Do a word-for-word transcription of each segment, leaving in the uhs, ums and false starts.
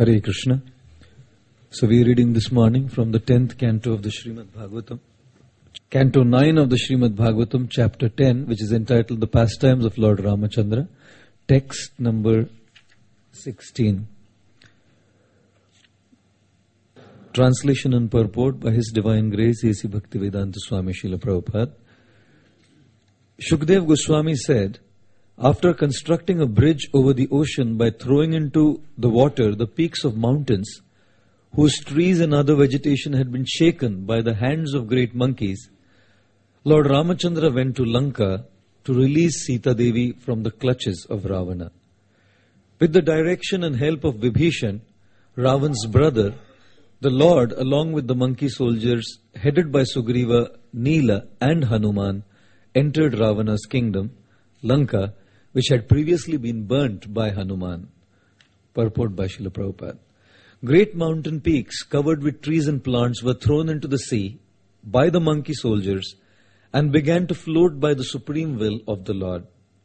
Hare Krishna. So we are reading this morning from the tenth canto of the Srimad Bhagavatam. Canto nine of the Srimad Bhagavatam, chapter ten, which is entitled The Pastimes of Lord Ramachandra. Text number sixteen. Translation and purport by His Divine Grace A C Bhaktivedanta Swami Srila Prabhupada. Shukdev Goswami said, after constructing a bridge over the ocean by throwing into the water the peaks of mountains, whose trees and other vegetation had been shaken by the hands of great monkeys, Lord Ramachandra went to Lanka to release Sita Devi from the clutches of Ravana. With the direction and help of Vibhishan, Ravan's brother, the Lord, along with the monkey soldiers, headed by Sugriva, Nila and Hanuman, entered Ravana's kingdom, Lanka, which had previously been burnt by Hanuman. Purport by Srila Prabhupada. Great mountain peaks covered with trees and plants were thrown into the sea by the monkey soldiers and began to float by the supreme will of the Lord.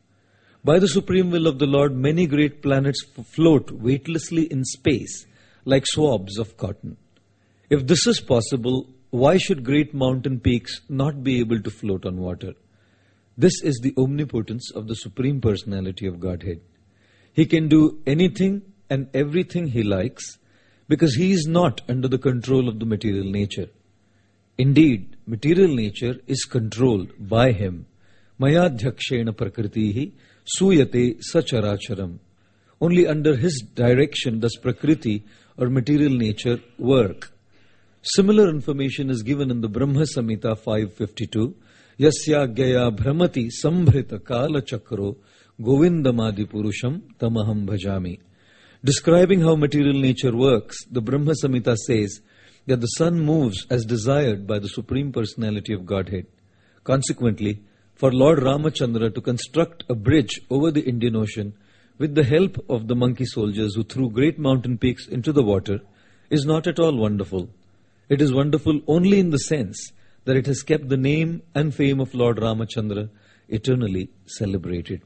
By the supreme will of the Lord, many great planets float weightlessly in space like swabs of cotton. If this is possible, why should great mountain peaks not be able to float on water? This is the omnipotence of the Supreme Personality of Godhead. He can do anything and everything He likes because He is not under the control of the material nature. Indeed, material nature is controlled by Him. Mayadhyakshena prakritihi suyate sacharacharam. Only under His direction does prakriti or material nature work. Similar information is given in the Brahma Samhita five fifty-two. Yasya gaya bhramati sambhrita kala chakro govindamadi purusham tamaham bhajami. Describing how material nature works, the Brahma Samhita says that the sun moves as desired by the Supreme Personality of Godhead. Consequently, for Lord Ramachandra to construct a bridge over the Indian Ocean with the help of the monkey soldiers who threw great mountain peaks into the water is not at all wonderful. It is wonderful only in the sense that it has kept the name and fame of Lord Ramachandra eternally celebrated.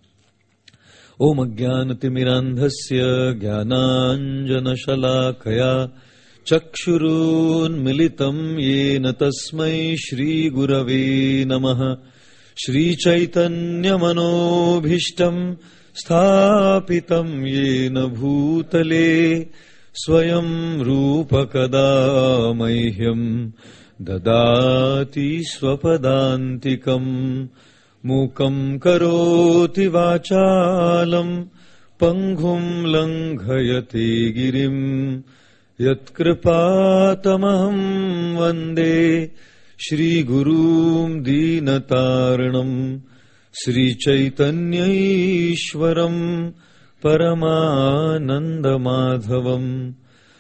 Om Ajnanatimirandhasya Jnananjana Shalakaya Chakshurun Militam Yena Tasmai Shri Gurave Namaha Shri Chaitanya Manobhishtam Sthapitam Yena Bhutale Swayam Rupa Kada Mahyam Dadati Swapadantikam Mukam Karoti Vachalam Panghum Langhayate Girim Yatkrpatamaham Vande Shri Gurum Dinataranam Shri Chaitanya Ishwaram Paramananda Madhavam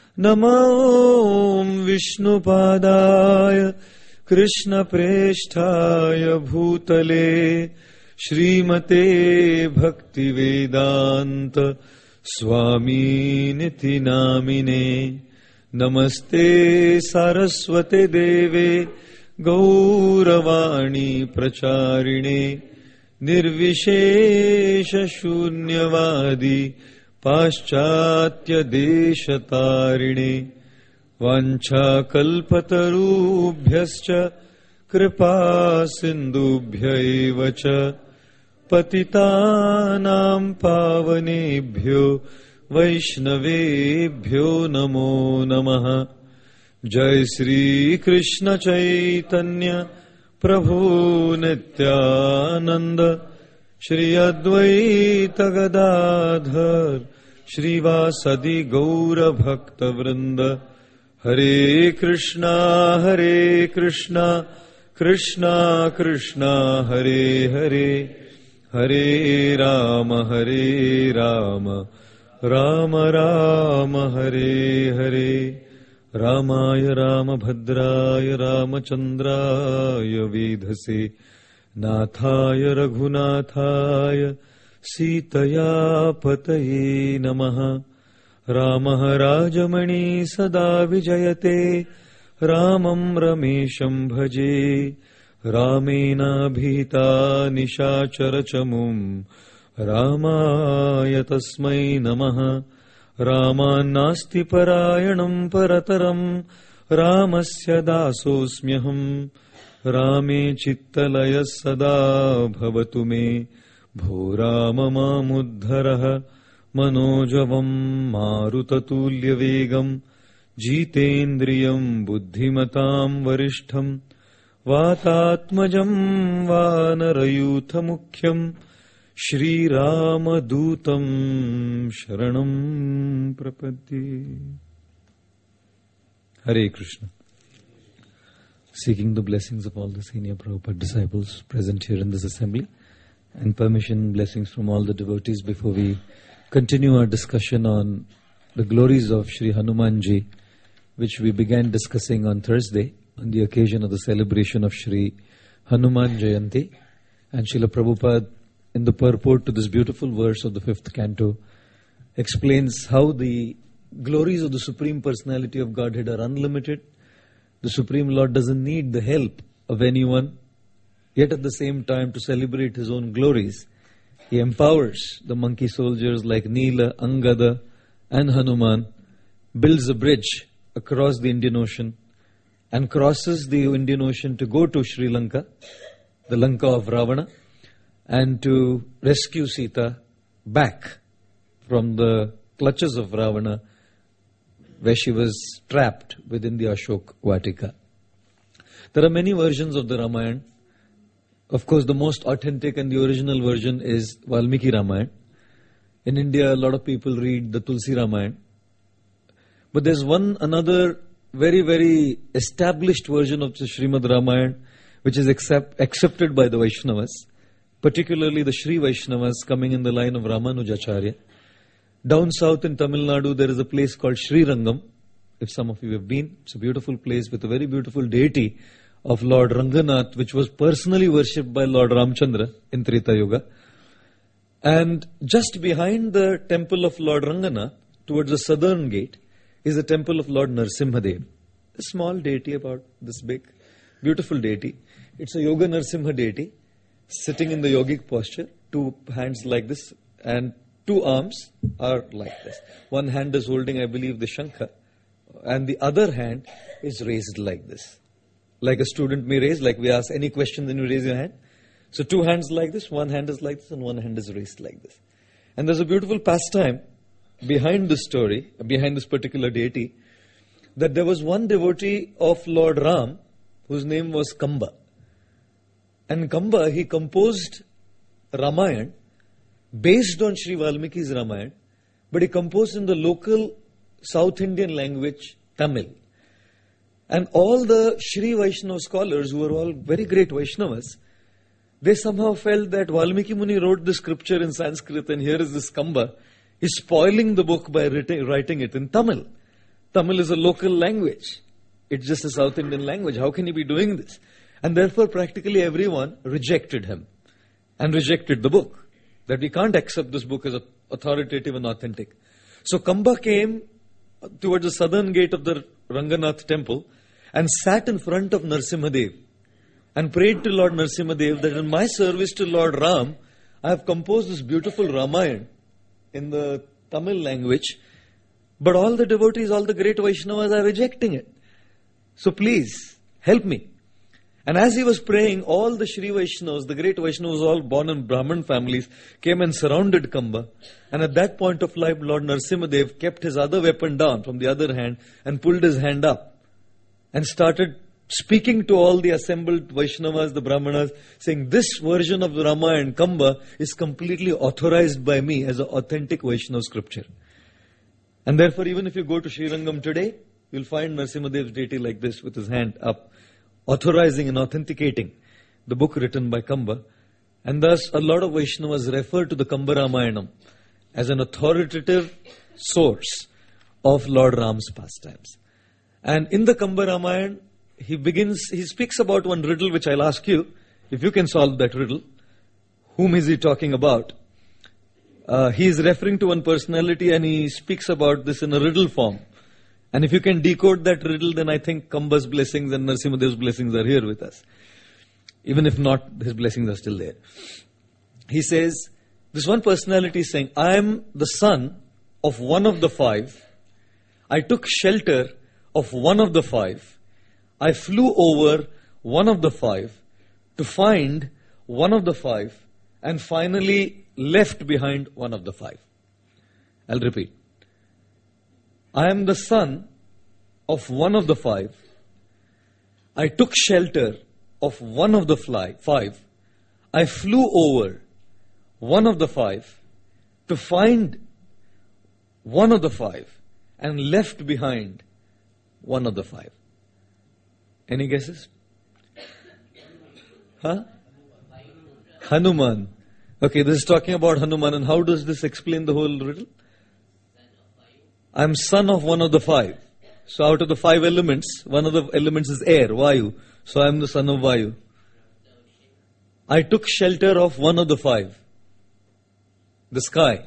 Namo Vishnupadaya Krishna Presthaya Bhutale Srimate Bhaktivedanta Swami Niti Namine Namaste Saraswate Deve Gauravani Pracharine Nirvishesha Shunyavadi Paschatya Deshatarine Vancha kalpatarubhyascha kripa sindubhyaivacha patitanam pavanebhyo vaishnavebhyo namo namaha. Jai Sri Krishna Chaitanya Prabhu Nityananda Shri Advaita Gadadhar Shri Vasadi Gaura Bhakta Vrinda. Hare Krishna, Hare Krishna, Krishna Krishna, Hare Hare, Hare Rama, Hare Rama, Rama Rama, Hare Hare. Ramaya Ramabhadraya Ramachandraya Vedhase Nathaya Raghunathaya Sitaya Pataye Namaha. Ramah Rajamani Sada Vijayate Ramam Ramesham Bhaje Ramena Bhita Nishachara Chamum Ramaya Tasmai Namaha. Ramannasti parayanam parataram Ramasya dasosmyaham Rame chittalaya sada bhavatu me Bho Rama mamuddharaha Manojavam marutatulya vegam Jitendriyam buddhimatam varishtham Vatatmajam vanarayutha mukhyam Shri Rama Dutam Sharanam Prapadye. Hare Krishna. Seeking the blessings of all the senior Prabhupada disciples present here in this assembly, and permission, blessings from all the devotees before we continue our discussion on the glories of Shri Hanumanji, which we began discussing on Thursday on the occasion of the celebration of Shri Hanuman Jayanti. And Srila Prabhupada, in the purport to this beautiful verse of the fifth canto, explains how the glories of the Supreme Personality of Godhead are unlimited. The Supreme Lord doesn't need the help of anyone, yet at the same time, to celebrate His own glories, He empowers the monkey soldiers like Neela, Angada and Hanuman, builds a bridge across the Indian Ocean and crosses the Indian Ocean to go to Sri Lanka, the Lanka of Ravana, and to rescue Sita back from the clutches of Ravana, where she was trapped within the Ashok Vatika. There are many versions of the Ramayana. Of course, the most authentic and the original version is Valmiki Ramayana. In India, a lot of people read the Tulsi Ramayana. But there's one another very, very established version of the Srimad Ramayana, which is accept, accepted by the Vaishnavas, particularly the Sri Vaishnavas coming in the line of Ramanujacharya. Down south in Tamil Nadu, there is a place called Sri Rangam. If some of you have been, it's a beautiful place with a very beautiful deity of Lord Ranganath, which was personally worshipped by Lord Ramchandra in Treta Yuga. And just behind the temple of Lord Ranganath, towards the southern gate, is the temple of Lord Narsimhadev. A small deity about this big, beautiful deity. It's a Yoga Narsimha deity, sitting in the yogic posture, two hands like this, and two arms are like this. One hand is holding, I believe, the Shankha, and the other hand is raised like this. Like a student may raise, like we ask any question, then you raise your hand. So two hands like this, one hand is like this, and one hand is raised like this. And there's a beautiful pastime behind this story, behind this particular deity, that there was one devotee of Lord Ram, whose name was Kamba. And Kamba, he composed Ramayana based on Sri Valmiki's Ramayana, but he composed in the local South Indian language, Tamil. And all the Sri Vaishnava scholars, who were all very great Vaishnavas, they somehow felt that Valmiki Muni wrote the scripture in Sanskrit, and here is this Kamba, is spoiling the book by writing it in Tamil. Tamil is a local language. It's just a South Indian language. How can he be doing this? And therefore practically everyone rejected him and rejected the book. That we can't accept this book as authoritative and authentic. So Kamba came towards the southern gate of the Ranganath temple and sat in front of Narsimhadev and prayed to Lord Narsimhadev that in my service to Lord Ram, I have composed this beautiful Ramayana in the Tamil language, but all the devotees, all the great Vaishnavas are rejecting it. So please, help me. And as he was praying, all the Sri Vaishnavas, the great Vaishnavas, all born in Brahmin families, came and surrounded Kamba. And at that point of life, Lord Narsimhadev kept his other weapon down from the other hand and pulled his hand up and started speaking to all the assembled Vaishnavas, the Brahmanas, saying, this version of the Ramayana, Kamba, is completely authorized by me as an authentic Vaishnava scripture. And therefore, even if you go to Sri Rangam today, you'll find Narsimhadev's deity like this with his hand up, authorizing and authenticating the book written by Kamba. And thus, a lot of Vaishnavas refer to the Kamba Ramayanam as an authoritative source of Lord Ram's pastimes. And in the Kamba Ramayana, he begins, he speaks about one riddle which I'll ask you, if you can solve that riddle. Whom is he talking about? Uh, he is referring to one personality and he speaks about this in a riddle form. And if you can decode that riddle, then I think Kamba's blessings and Narsimhadev's blessings are here with us. Even if not, his blessings are still there. He says, this one personality is saying, I am the son of one of the five. I took shelter of one of the five. I flew over one of the five to find one of the five and finally left behind one of the five. I'll repeat. I am the son of one of the five. I took shelter of one of the fly, five. I flew over one of the five to find one of the five and left behind one of the five. Any guesses? Huh? Hanuman. Okay, this is talking about Hanuman, and how does this explain the whole riddle? I'm son of one of the five. So out of the five elements, one of the elements is air, Vayu. So I'm the son of Vayu. I took shelter of one of the five, the sky.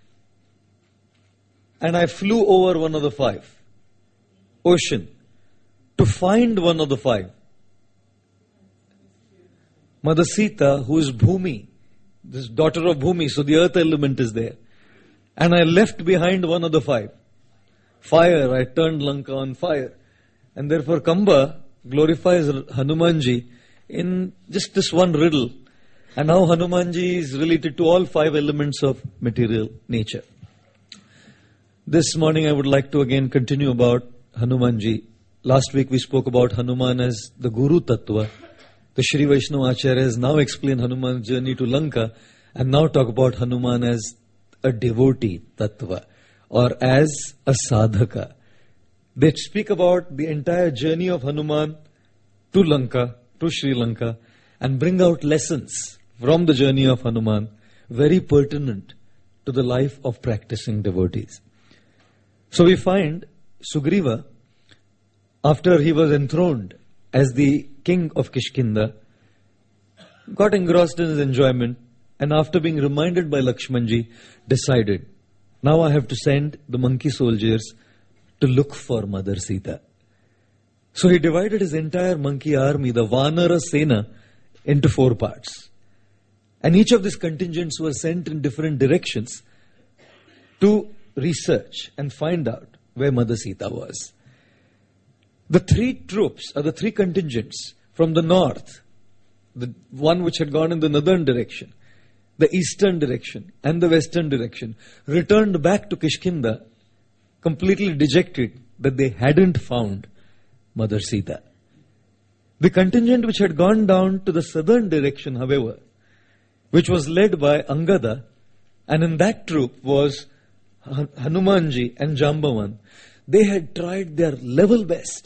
And I flew over one of the five, ocean, to find one of the five. Mother Sita, who is Bhumi, this daughter of Bhumi, so the earth element is there. And I left behind one of the five. Fire, I turned Lanka on fire. And therefore Kamba glorifies Hanumanji in just this one riddle. And how Hanumanji is related to all five elements of material nature. This morning I would like to again continue about Hanumanji. Last week we spoke about Hanuman as the Guru Tattva. The Shri Vaishnava Acharya has now explained Hanuman's journey to Lanka and now talk about Hanuman as a devotee Tattva or as a sadhaka. They speak about the entire journey of Hanuman to Lanka, to Sri Lanka, and bring out lessons from the journey of Hanuman very pertinent to the life of practicing devotees. So we find Sugriva, after he was enthroned as the king of Kishkinda, got engrossed in his enjoyment, and after being reminded by Lakshmanji, decided, now I have to send the monkey soldiers to look for Mother Sita. So he divided his entire monkey army, the Vanara Sena, into four parts. And each of these contingents were sent in different directions to research and find out where Mother Sita was. The three troops, or the three contingents from the north, the one which had gone in the northern direction, the eastern direction and the western direction, returned back to Kishkinda completely dejected that they hadn't found Mother Sita. The contingent which had gone down to the southern direction, however, which was led by Angada, and in that troop was Hanumanji and Jambavan, they had tried their level best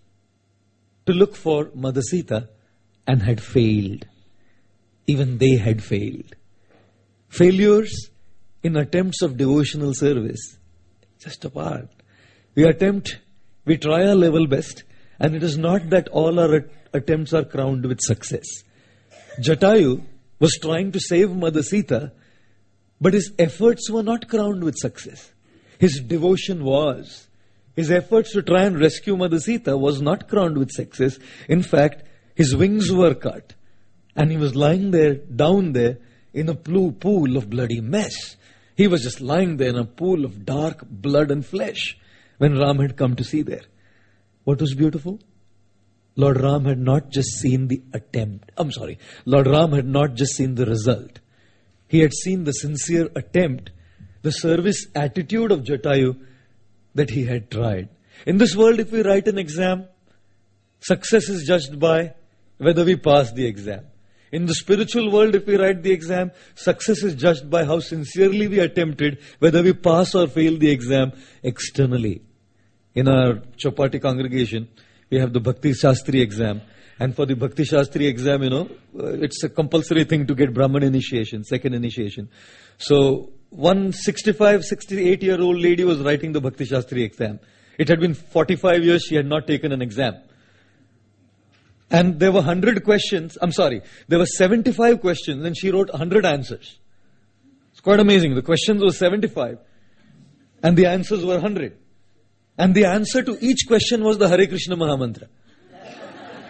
to look for Mother Sita and had failed. Even they had failed. Failures in attempts of devotional service, just a part. We attempt, we try our level best, and it is not that all our attempts are crowned with success. Jatayu was trying to save Mother Sita, but his efforts were not crowned with success. His devotion was. His efforts to try and rescue Mother Sita was not crowned with success. In fact, his wings were cut. And he was lying there, down there, in a pool of bloody mess. He was just lying there in a pool of dark blood and flesh when Ram had come to see there. What was beautiful? Lord Ram had not just seen the attempt. I'm sorry. Lord Ram had not just seen the result. He had seen the sincere attempt, the service attitude of Jatayu that he had tried. In this world, if we write an exam, success is judged by whether we pass the exam. In the spiritual world, if we write the exam, success is judged by how sincerely we attempted, whether we pass or fail the exam externally. In our Chopati congregation, we have the Bhakti Shastri exam. And for the Bhakti Shastri exam, you know, it's a compulsory thing to get Brahman initiation, second initiation. So, one sixty-five, sixty-eight year old lady was writing the Bhakti Shastri exam. It had been forty-five years she had not taken an exam. And there were one hundred questions, I'm sorry, there were seventy-five questions and she wrote one hundred answers. It's quite amazing. The questions were seventy-five and the answers were one hundred. And the answer to each question was the Hare Krishna Mahamantra.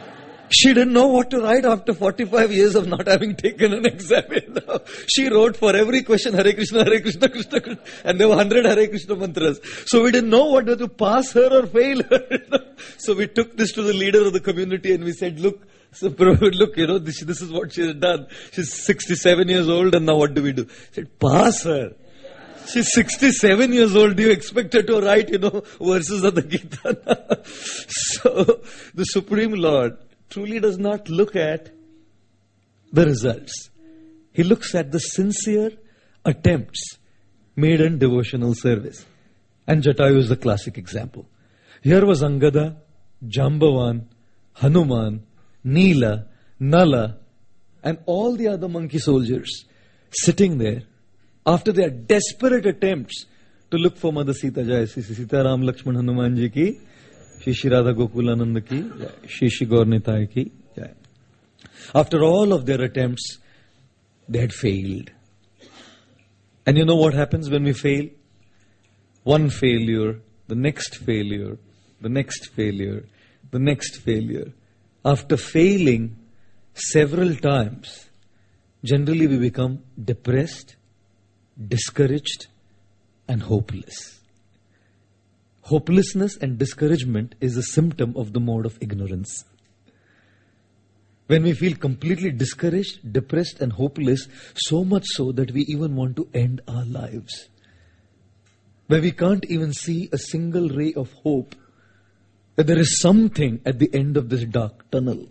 She didn't know what to write after forty-five years of not having taken an exam. You know? She wrote for every question, Hare Krishna, Hare Krishna, Krishna, Krishna. And there were one hundred Hare Krishna mantras. So we didn't know whether to pass her or fail her. You know? So we took this to the leader of the community and we said, look, so look, you know, this, this is what she has done. She's sixty-seven years old and now what do we do? I said, pass her. She's sixty-seven years old. Do you expect her to write, you know, verses of the Gita? So the Supreme Lord truly does not look at the results. He looks at the sincere attempts made in devotional service. And Jatayu is the classic example. Here was Angada, Jambavan, Hanuman, Neela, Nala, and all the other monkey soldiers sitting there after their desperate attempts to look for Mother Sita. Jai Sri Sita Ram Lakshman Hanuman Ji ki, Shri Shri Radha Gokulananda ki, Shri Shri Gaur Nitai ki. Jai. After all of their attempts, they had failed. And you know what happens when we fail? One failure, the next failure, the next failure, the next failure. After failing several times, generally we become depressed, discouraged, and hopeless. Hopelessness and discouragement is a symptom of the mode of ignorance. When we feel completely discouraged, depressed, and hopeless, so much so that we even want to end our lives. Where we can't even see a single ray of hope, that there is something at the end of this dark tunnel.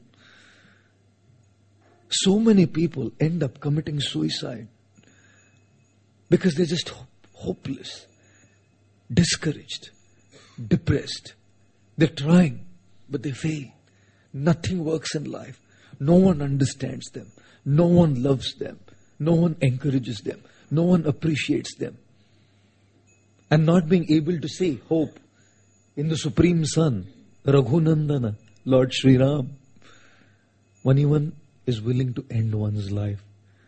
So many people end up committing suicide because they're just hopeless, discouraged, depressed. They're trying, but they fail. Nothing works in life. No one understands them. No one loves them. No one encourages them. No one appreciates them. And not being able to say hope in the Supreme Son, Raghunandana, Lord Sri Ram. One even is willing to end one's life.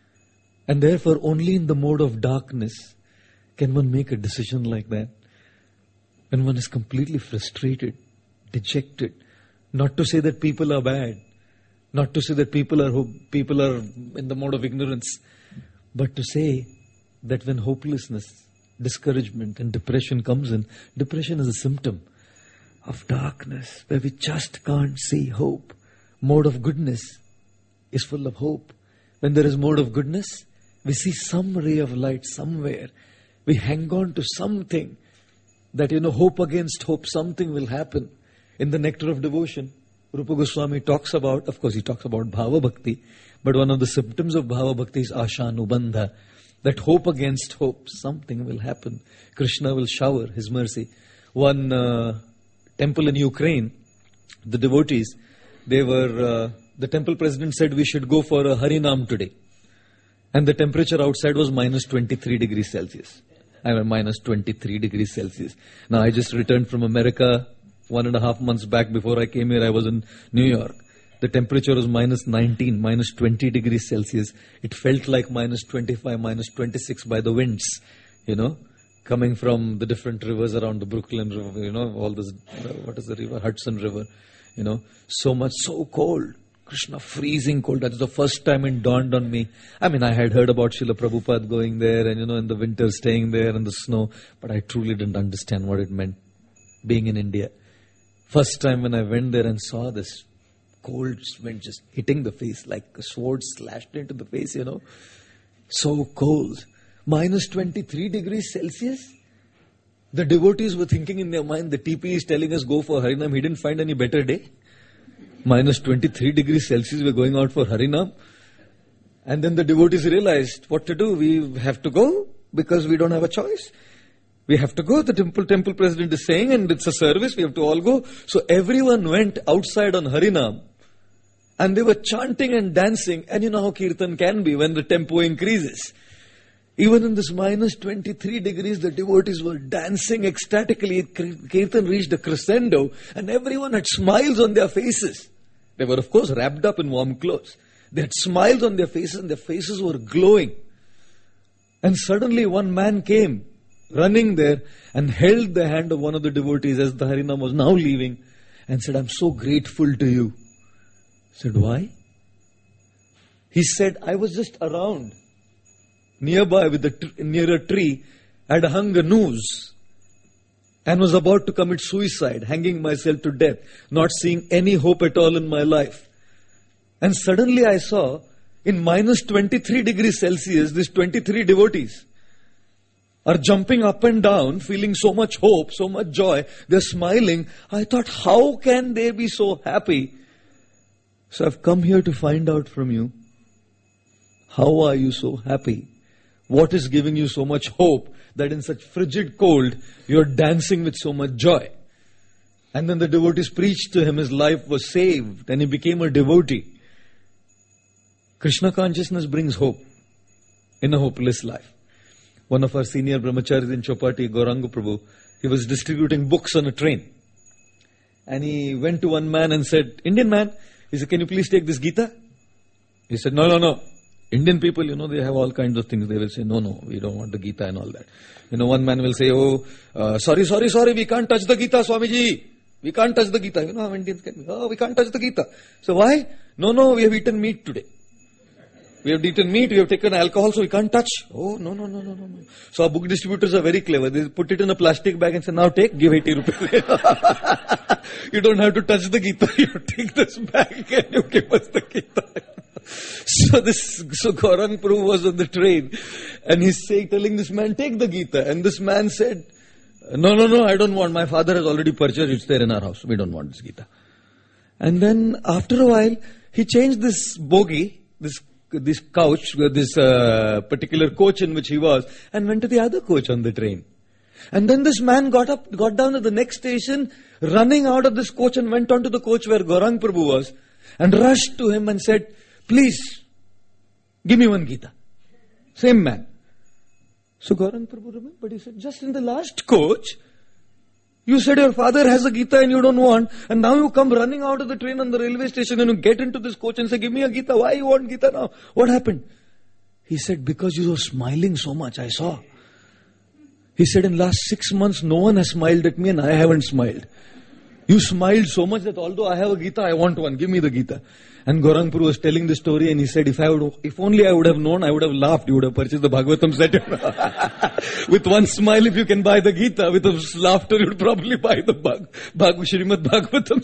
And therefore only in the mode of darkness can one make a decision like that. When one is completely frustrated, dejected. Not to say that people are bad. Not to say that people are people are in the mode of ignorance. But to say that when hopelessness, discouragement and depression comes in, depression is a symptom of darkness, where we just can't see hope. Mode of goodness is full of hope. When there is mode of goodness, we see some ray of light somewhere. We hang on to something that, you know, hope against hope, something will happen. In the Nectar of Devotion, Rupa Goswami talks about, of course he talks about Bhava Bhakti, but one of the symptoms of Bhava Bhakti is Ashanubandha, that hope against hope, something will happen. Krishna will shower His mercy. One uh, temple in Ukraine, the devotees, they were, uh, the temple president said we should go for a Harinam today. And the temperature outside was minus twenty-three degrees Celsius. I mean minus twenty-three degrees Celsius. Now I just returned from America one and a half months back. Before I came here, I was in New York. The temperature was minus nineteen, minus twenty degrees Celsius. It felt like minus twenty-five, minus twenty-six by the winds, you know, coming from the different rivers around the Brooklyn River, you know, all this, uh, what is the river? Hudson River, you know, so much, so cold. Krishna, freezing cold. That's the first time it dawned on me. I mean, I had heard about Srila Prabhupada going there and, you know, in the winter staying there in the snow, but I truly didn't understand what it meant being in India. First time when I went there and saw this cold wind just hitting the face like a sword slashed into the face, you know. So cold. Minus twenty-three degrees Celsius. The devotees were thinking in their mind, the T P is telling us go for Harinam. He didn't find any better day. Minus twenty-three degrees Celsius, we're going out for Harinam. And then the devotees realized what to do. We have to go because we don't have a choice. We have to go. The temple temple president is saying, and it's a service. We have to all go. So everyone went outside on Harinam. And they were chanting and dancing. And you know how Kirtan can be when the tempo increases. Even in this minus twenty-three degrees, the devotees were dancing ecstatically. Kirtan reached a crescendo. And everyone had smiles on their faces. They were, of course, wrapped up in warm clothes. They had smiles on their faces and their faces were glowing. And suddenly one man came running there and held the hand of one of the devotees as the Harinam was now leaving and said, I'm so grateful to you. said, why? He said, I was just around, nearby with the tr- near a tree, had hung a noose and was about to commit suicide, hanging myself to death, not seeing any hope at all in my life. And suddenly I saw, in minus twenty-three degrees Celsius, these twenty-three devotees are jumping up and down, feeling so much hope, so much joy. They're smiling. I thought, how can they be so happy? So I've come here to find out from you, how are you so happy? What is giving you so much hope that in such frigid cold, you're dancing with so much joy? And then the devotees preached to him. His life was saved and he became a devotee. Krishna consciousness brings hope in a hopeless life. One of our senior brahmacharis in Chopati, Gauranga Prabhu, he was distributing books on a train. And he went to one man and said, Indian man, he said, can you please take this Gita? He said, no, no, no. Indian people, you know, they have all kinds of things. They will say, no, no, we don't want the Gita and all that. You know, one man will say, oh, uh, sorry, sorry, sorry, we can't touch the Gita, Swamiji. We can't touch the Gita. You know how Indians can be. Oh, we can't touch the Gita. So why? No, no, we have eaten meat today. We have eaten meat, we have taken alcohol, so we can't touch. Oh, no, no, no, no, no, no. So our book distributors are very clever. They put it in a plastic bag and say, now take, give eighty rupees. You don't have to touch the Gita. You take this bag and you give us the Gita. So this, so Gauranga Prabhu was on the train and he's saying, telling this man, take the Gita. And this man said, no, no, no, I don't want. My father has already purchased. It's there in our house. We don't want this Gita. And then after a while, he changed this bogie, this this couch, this uh, particular coach in which he was, and went to the other coach on the train. And then this man got up, got down at the next station, running out of this coach and went on to the coach where Gauranga Prabhu was, and rushed to him and said, please, give me one Gita. Same man. So Gauranga Prabhu remembered, he said, just in the last coach, you said your father has a Gita and you don't want, and now you come running out of the train on the railway station and you get into this coach and say, give me a Gita. Why you want Gita now? What happened? He said, because you were smiling so much, I saw. He said, in last six months, no one has smiled at me and I haven't smiled. You smiled so much that although I have a Gita, I want one. Give me the Gita. And Gauranga Prabhu was telling the story and he said, if I would, if only I would have known, I would have laughed. You would have purchased the Bhagavatam set. With one smile, if you can buy the Gita, with a laughter, you would probably buy the Bhag, Bhag, Srimad Bhagavatam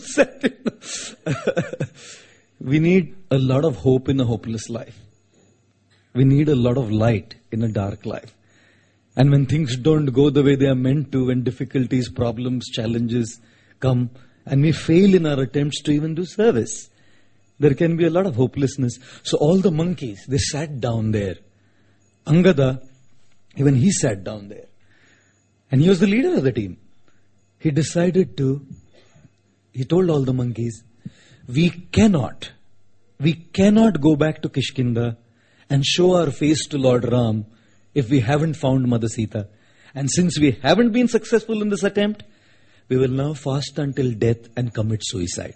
set. We need a lot of hope in a hopeless life. We need a lot of light in a dark life. And when things don't go the way they are meant to, when difficulties, problems, challenges come, and we fail in our attempts to even do service, there can be a lot of hopelessness. So all the monkeys, they sat down there. Angada, even he sat down there. And he was the leader of the team. He decided to, he told all the monkeys, we cannot, we cannot go back to Kishkinda and show our face to Lord Ram if we haven't found Mother Sita. And since we haven't been successful in this attempt, we will now fast until death and commit suicide.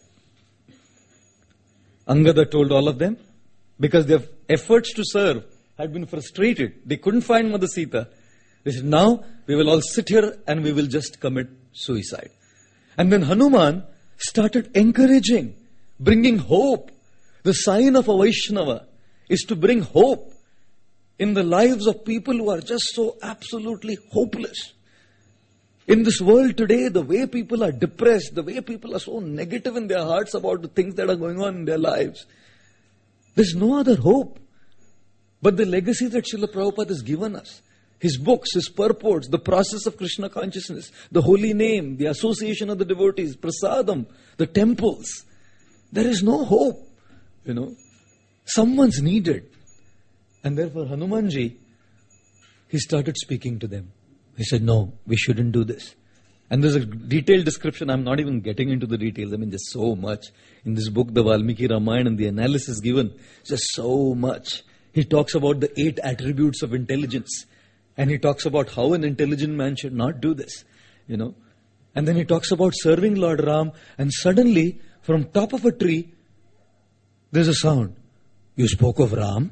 Angada told all of them, because their efforts to serve had been frustrated. They couldn't find Mother Sita. They said, now we will all sit here and we will just commit suicide. And then Hanuman started encouraging, bringing hope. The sign of a Vaishnava is to bring hope in the lives of people who are just so absolutely hopeless. In this world today, the way people are depressed, the way people are so negative in their hearts about the things that are going on in their lives, there's no other hope but the legacy that Srila Prabhupada has given us. His books, his purports, the process of Krishna consciousness, the holy name, the association of the devotees, prasadam, the temples. There is no hope, you know. Someone's needed. And therefore Hanumanji, he started speaking to them. He said, no, we shouldn't do this. And there's a detailed description. I'm not even getting into the details. I mean, there's so much. In this book, the Valmiki Ramayana, and the analysis given, just so much. He talks about the eight attributes of intelligence. And he talks about how an intelligent man should not do this. You know. And then he talks about serving Lord Ram. And suddenly, from top of a tree, there's a sound. You spoke of Ram?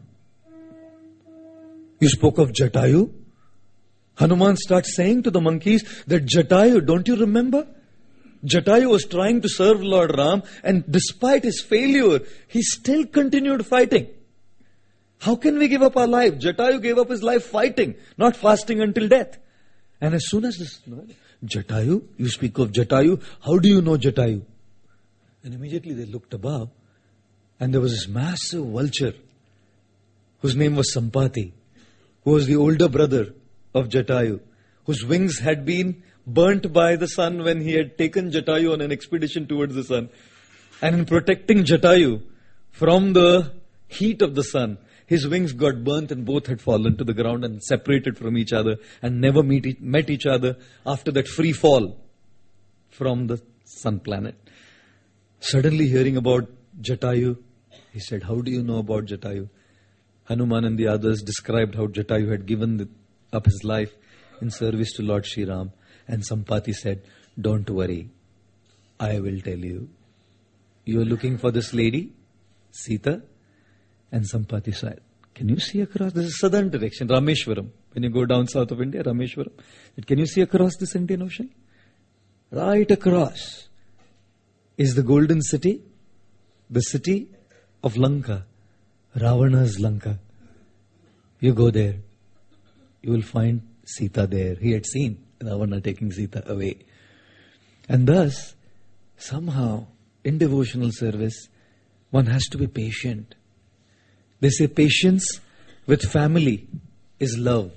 You spoke of Jatayu? Hanuman starts saying to the monkeys that Jatayu, don't you remember? Jatayu was trying to serve Lord Ram, and despite his failure, he still continued fighting. How can we give up our life? Jatayu gave up his life fighting, not fasting until death. And as soon as this, no, Jatayu, you speak of Jatayu, how do you know Jatayu? And immediately they looked above, and there was this massive vulture, whose name was Sampati, who was the older brother of Jatayu, whose wings had been burnt by the sun when he had taken Jatayu on an expedition towards the sun. And in protecting Jatayu from the heat of the sun, his wings got burnt and both had fallen to the ground and separated from each other and never meet e- met each other after that free fall from the sun planet. Suddenly hearing about Jatayu, he said, how do you know about Jatayu? Hanuman and the others described how Jatayu had given the, up his life in service to Lord Sri Ram. And Sampati said, don't worry, I will tell you. You are looking for this lady, Sita? And Sampati said, can you see across? This is southern direction, Rameshwaram. When you go down south of India, Rameshwaram. Can you see across this Indian Ocean? Right across is the golden city, the city of Lanka, Ravana's Lanka. You go there, you will find Sita there. He had seen Ravana taking Sita away. And thus, somehow, in devotional service, one has to be patient. They say patience with family is love.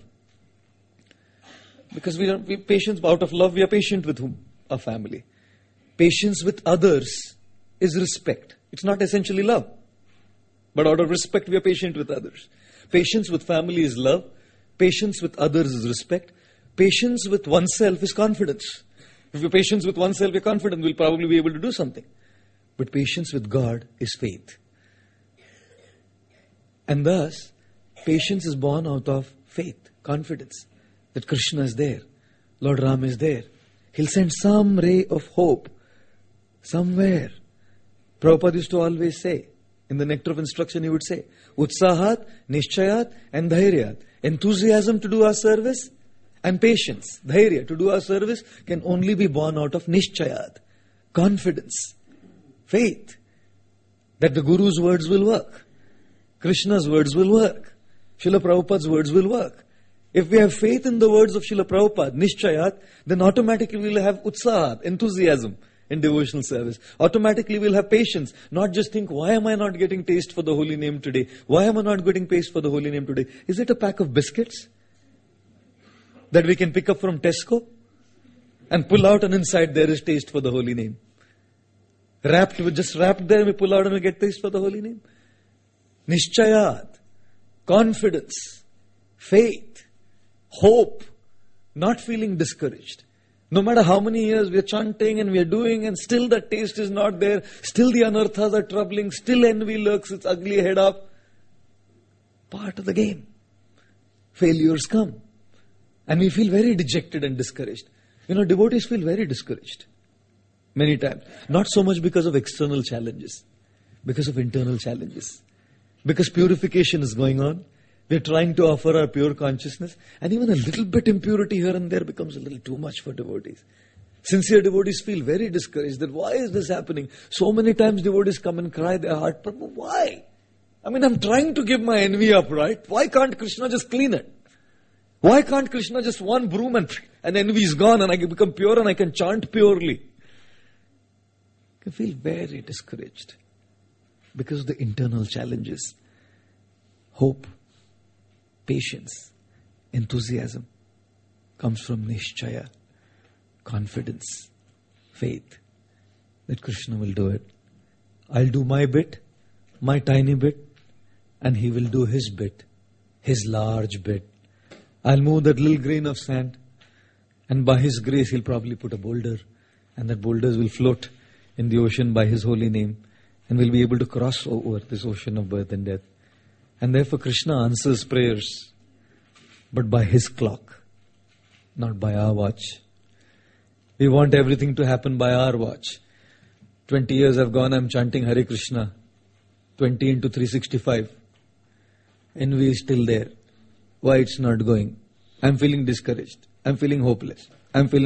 Because we don't, we patience out of love, we are patient with whom? Our family. Patience with others is respect. It's not essentially love. But out of respect, we are patient with others. Patience with family is love. Patience with others is respect. Patience with oneself is confidence. If we're patient with oneself, we're confident we'll probably be able to do something. But patience with God is faith. And thus, patience is born out of faith, confidence that Krishna is there, Lord Ram is there. He'll send some ray of hope somewhere. Prabhupada used to always say, in the Nectar of Instruction, he would say, Utsahat, Nishchayat, and Dhairyat. Enthusiasm to do our service and patience, Dhairya, to do our service can only be born out of Nishchayat, confidence, faith, that the Guru's words will work, Krishna's words will work, Srila Prabhupada's words will work. If we have faith in the words of Srila Prabhupada, Nishchayat, then automatically we will have Utsahat, enthusiasm in devotional service. Automatically we'll have patience. Not just think, why am I not getting taste for the holy name today? Why am I not getting taste for the holy name today? Is it a pack of biscuits that we can pick up from Tesco and pull out, and inside there is taste for the holy name? Wrapped, we just wrapped there, we pull out and we get taste for the holy name. Nishchayat, confidence, faith, hope, not feeling discouraged. No matter how many years we are chanting and we are doing, and still the taste is not there, still the anarthas are troubling, still envy lurks its ugly head up. Part of the game. Failures come. And we feel very dejected and discouraged. You know, devotees feel very discouraged. Many times. Not so much because of external challenges. Because of internal challenges. Because purification is going on. We are trying to offer our pure consciousness. And even a little bit impurity here and there becomes a little too much for devotees. Sincere devotees feel very discouraged that why is this happening? So many times devotees come and cry their heart, Prabhu, why? I mean, I'm trying to give my envy up, right? Why can't Krishna just clean it? Why can't Krishna just one broom and, and envy is gone and I can become pure and I can chant purely? I can feel very discouraged because of the internal challenges. Hope, patience, enthusiasm comes from Nishchaya, confidence, faith that Krishna will do it. I'll do my bit, my tiny bit, and he will do his bit, his large bit. I'll move that little grain of sand, and by his grace he'll probably put a boulder, and that boulders will float in the ocean by his holy name, and we'll be able to cross over this ocean of birth and death. And therefore Krishna answers prayers, but by his clock, not by our watch. We want everything to happen by our watch. Twenty years have gone, I'm chanting Hare Krishna. Twenty into three sixty-five. Envy is still there. Why it's not going? I'm feeling discouraged. I'm feeling hopeless. I'm feeling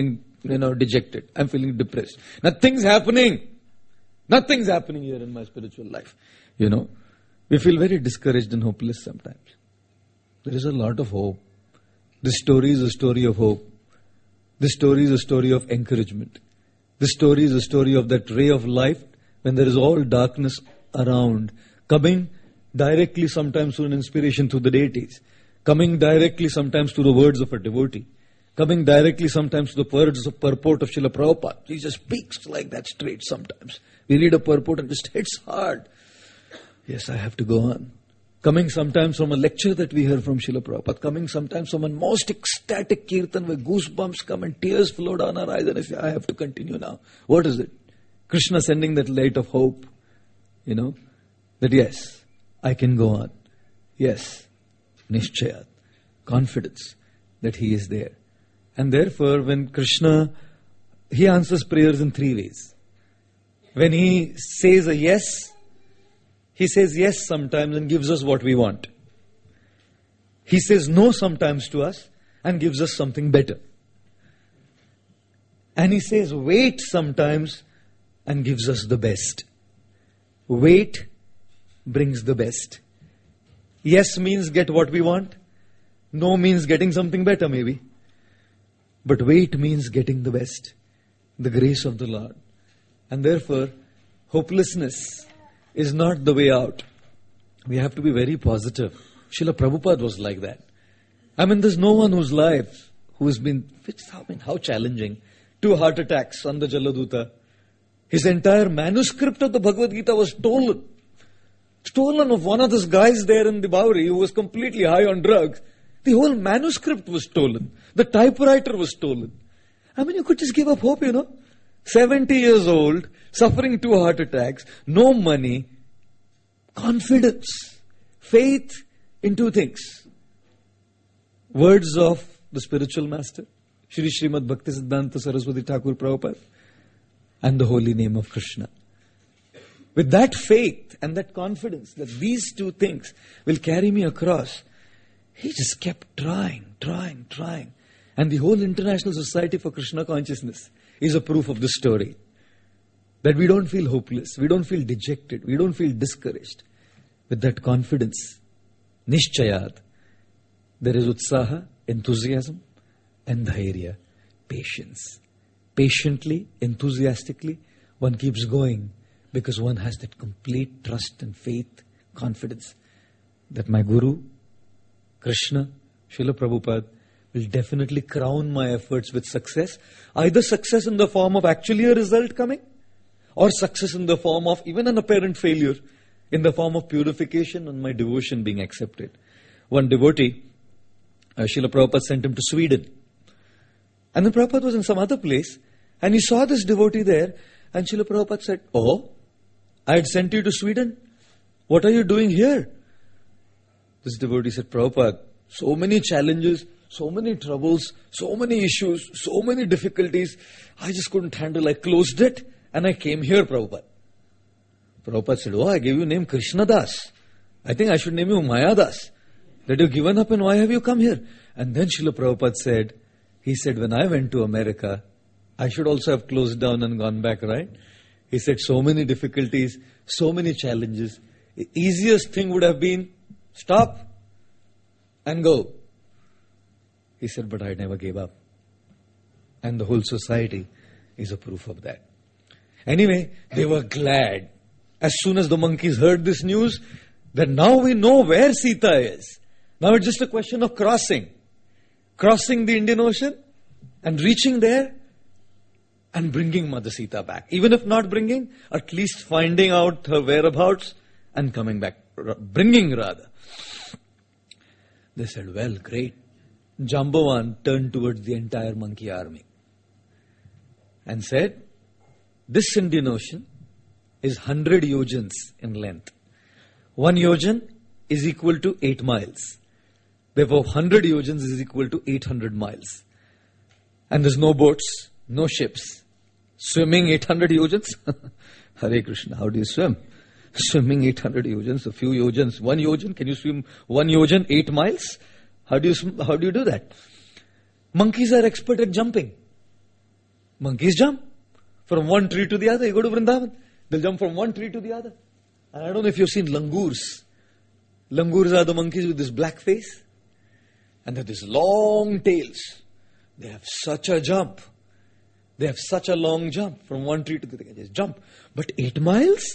you know, dejected. I'm feeling depressed. Nothing's happening. Nothing's happening here in my spiritual life. You know, we feel very discouraged and hopeless sometimes. There is a lot of hope. This story is a story of hope. This story is a story of encouragement. This story is a story of that ray of life when there is all darkness around, coming directly sometimes through an inspiration through the deities, coming directly sometimes to the words of a devotee, coming directly sometimes to the words of purport of Srila Prabhupada. He just speaks like that straight sometimes. We read a purport and just hits hard. Yes, I have to go on. Coming sometimes from a lecture that we hear from Srila Prabhupada, coming sometimes from a most ecstatic kirtan where goosebumps come and tears flow down our eyes and I say, I have to continue now. What is it? Krishna sending that light of hope, you know, that yes, I can go on. Yes, nishchayat, confidence that he is there. And therefore, when Krishna, he answers prayers in three ways. When he says a yes, he says yes sometimes and gives us what we want. He says no sometimes to us and gives us something better. And he says wait sometimes and gives us the best. Wait brings the best. Yes means get what we want. No means getting something better maybe. But wait means getting the best. The grace of the Lord. And therefore, hopelessness is not the way out. We have to be very positive. Srila Prabhupada was like that. I mean, there's no one whose life, who has been, which, I mean, how challenging. Two heart attacks on the Jaladuta. His entire manuscript of the Bhagavad Gita was stolen. Stolen of one of those guys there in the Bowery who was completely high on drugs. The whole manuscript was stolen. The typewriter was stolen. I mean, you could just give up hope, you know. seventy years old, suffering two heart attacks, no money, confidence, faith in two things. Words of the spiritual master, Shri Srimad Bhaktisiddhanta Saraswati Thakur Prabhupada, and the holy name of Krishna. With that faith and that confidence that these two things will carry me across, he just kept trying, trying, trying. And the whole International Society for Krishna Consciousness is a proof of this story. That we don't feel hopeless, we don't feel dejected, we don't feel discouraged. With that confidence, nishchayat, there is utsaha, enthusiasm, and dhairya, patience. Patiently, enthusiastically, one keeps going because one has that complete trust and faith, confidence that my Guru, Krishna, Srila Prabhupada, will definitely crown my efforts with success. Either success in the form of actually a result coming, or success in the form of even an apparent failure, in the form of purification and my devotion being accepted. One devotee, uh, Srila Prabhupada sent him to Sweden. And then Prabhupada was in some other place, and he saw this devotee there, and Srila Prabhupada said, oh, I had sent you to Sweden. What are you doing here? This devotee said, Prabhupada, so many challenges, so many troubles, so many issues, so many difficulties. I just couldn't handle. I closed it and I came here, Prabhupada. Prabhupada said, oh, I gave you name Krishna Das. I think I should name you Maya Das. That you've given up and why have you come here? And then Srila Prabhupada said, he said, when I went to America, I should also have closed down and gone back, right? He said, so many difficulties, so many challenges. The easiest thing would have been, stop and go. He said, but I never gave up. And the whole society is a proof of that. Anyway, they were glad. As soon as the monkeys heard this news, that now we know where Sita is. Now it's just a question of crossing. Crossing the Indian Ocean and reaching there and bringing Mother Sita back. Even if not bringing, at least finding out her whereabouts and coming back. Bringing rather. They said, well, great. Jambavan turned towards the entire monkey army and said, this Indian Ocean is one hundred yojans in length. One yojan is equal to eight miles. Therefore, one hundred yojans is equal to eight hundred miles. And there's no boats, no ships. Swimming eight hundred yojans? Hare Krishna, how do you swim? Swimming eight hundred yojans, a few yojans. One yojan, can you swim one yojan, eight miles? How do you how do you do that? Monkeys are expert at jumping. Monkeys jump from one tree to the other. You go to Vrindavan, they'll jump from one tree to the other. And I don't know if you've seen langurs. Langurs are the monkeys with this black face. And they have these long tails. They have such a jump. They have such a long jump from one tree to the other. They just jump. But eight miles?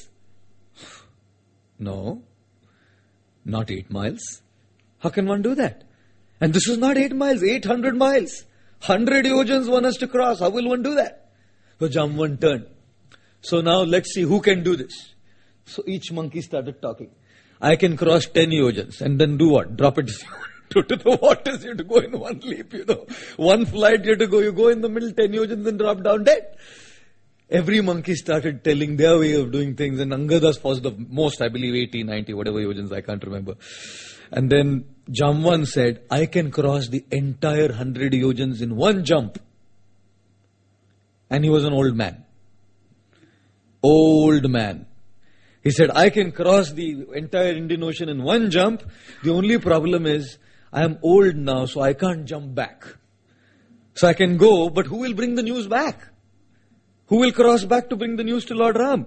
No. Not eight miles. How can one do that? And this is not eight miles, eight hundred miles. Hundred yojans one has to cross. How will one do that? So Jamvan turned. So now let's see who can do this. So each monkey started talking. I can cross ten yojans. And then do what? Drop it to, to the waters. You have to go in one leap, you know. One flight you have to go. You go in the middle, ten yojans and drop down dead. Every monkey started telling their way of doing things. And Angadas was the most, I believe, eighty, ninety, whatever yojans, I can't remember. And then Jamvan said, I can cross the entire hundred yojans in one jump. And he was an old man. Old man. He said, I can cross the entire Indian Ocean in one jump. The only problem is, I am old now, so I can't jump back. So I can go, but who will bring the news back? Who will cross back to bring the news to Lord Ram?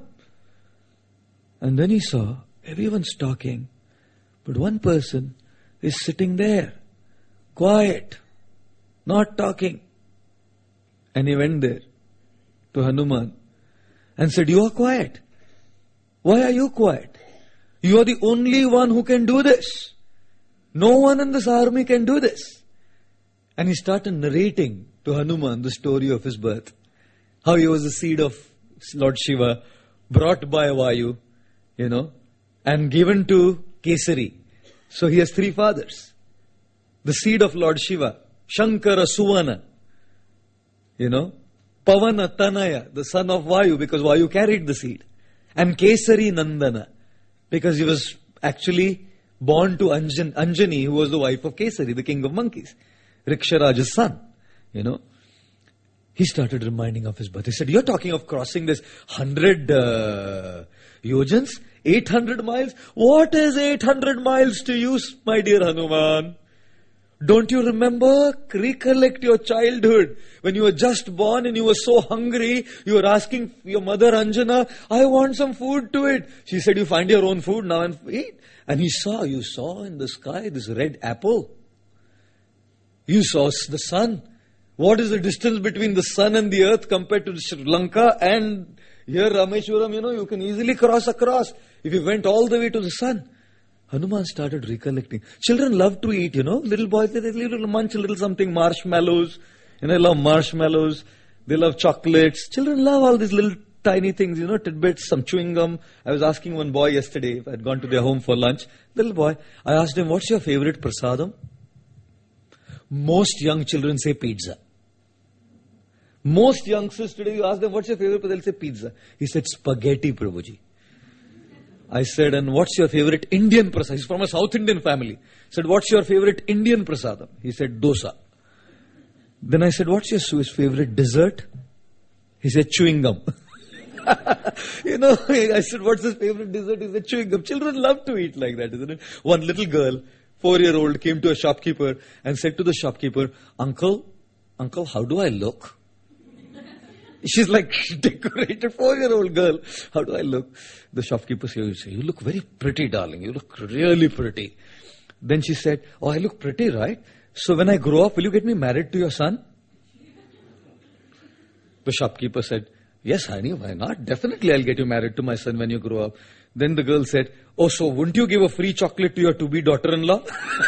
And then he saw, everyone's talking, but one person is sitting there, quiet, not talking. And he went there to Hanuman and said, you are quiet. Why are you quiet? You are the only one who can do this. No one in this army can do this. And he started narrating to Hanuman the story of his birth. How he was the seed of Lord Shiva, brought by Vayu, you know, and given to Kesari. So he has three fathers. The seed of Lord Shiva, Shankara Suvana, you know, Pavana Tanaya, the son of Vayu, because Vayu carried the seed. And Kesari Nandana, because he was actually born to Anjan, Anjani, who was the wife of Kesari, the king of monkeys. Riksharaja's son, you know. He started reminding of his birth. He said, you're talking of crossing this hundred uh, yojans? eight hundred miles? What is eight hundred miles to you, my dear Hanuman? Don't you remember? Recollect your childhood. When you were just born and you were so hungry, you were asking your mother Anjana, I want some food to eat. She said, you find your own food now and eat. And he saw, you saw in the sky this red apple. You saw the sun. What is the distance between the sun and the earth compared to Sri Lanka and here Rameshwaram? You know, you can easily cross across if you went all the way to the sun. Hanuman started recollecting. Children love to eat, you know. Little boys, they little munch a little something, marshmallows. You know, they love marshmallows. They love chocolates. Children love all these little tiny things, you know, tidbits, some chewing gum. I was asking one boy yesterday, if I had gone to their home for lunch. Little boy, I asked him, what's your favorite prasadam? Most young children say pizza. Most youngsters today, you ask them, what's your favorite? They'll say pizza. He said, spaghetti, Prabhuji. I said, and what's your favorite Indian prasadam? He's from a South Indian family. I said, what's your favorite Indian prasadam? He said, dosa. Then I said, what's your favorite dessert? He said, chewing gum. You know, I said, what's his favorite dessert? He said, chewing gum. Children love to eat like that, isn't it? One little girl, four-year-old, came to a shopkeeper and said to the shopkeeper, Uncle, Uncle, how do I look? She's like decorated four-year-old girl. How do I look? The shopkeeper said, you look very pretty, darling. You look really pretty. Then she said, oh, I look pretty, right? So when I grow up, will you get me married to your son? The shopkeeper said, yes, honey, why not? Definitely I'll get you married to my son when you grow up. Then the girl said, oh, so wouldn't you give a free chocolate to your to-be daughter-in-law?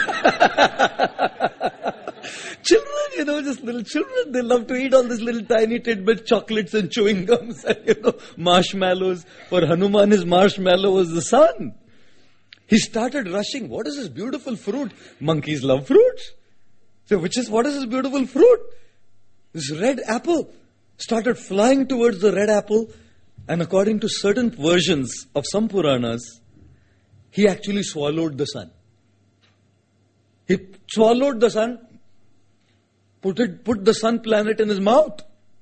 Children, you know, just little children, they love to eat all these little tiny tidbit chocolates and chewing gums and, you know, marshmallows. For Hanuman, his marshmallow was the sun. He started rushing. What is this beautiful fruit? Monkeys love fruits. So which is, what is this beautiful fruit? This red apple. Started flying towards the red apple. And according to certain versions of some Puranas, he actually swallowed the sun. He swallowed the sun. Put it, put the sun planet in his mouth.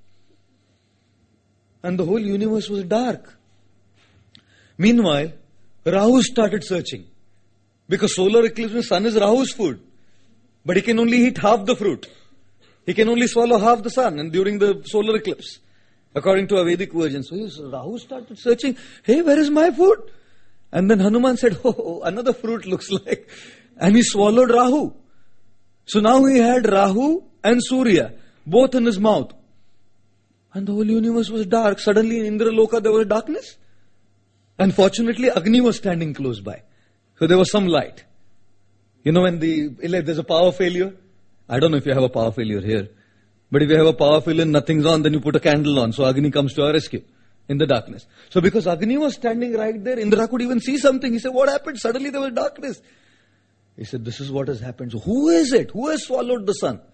And the whole universe was dark. Meanwhile, Rahu started searching. Because solar eclipse, sun is Rahu's food. But he can only eat half the fruit. He can only swallow half the sun and during the solar eclipse, according to a Vedic version. So he, Rahu started searching, hey, where is my food? And then Hanuman said, oh, another fruit looks like. And he swallowed Rahu. So now he had Rahu and Surya, both in his mouth. And the whole universe was dark. Suddenly in Indraloka there was darkness. And fortunately Agni was standing close by. So there was some light. You know when the like there's a power failure? I don't know if you have a power failure here. But if you have a power failure and nothing's on, then you put a candle on. So Agni comes to our rescue in the darkness. So because Agni was standing right there, Indra could even see something. He said, what happened? Suddenly there was darkness. He said, this is what has happened. So who is it? Who has swallowed the sun?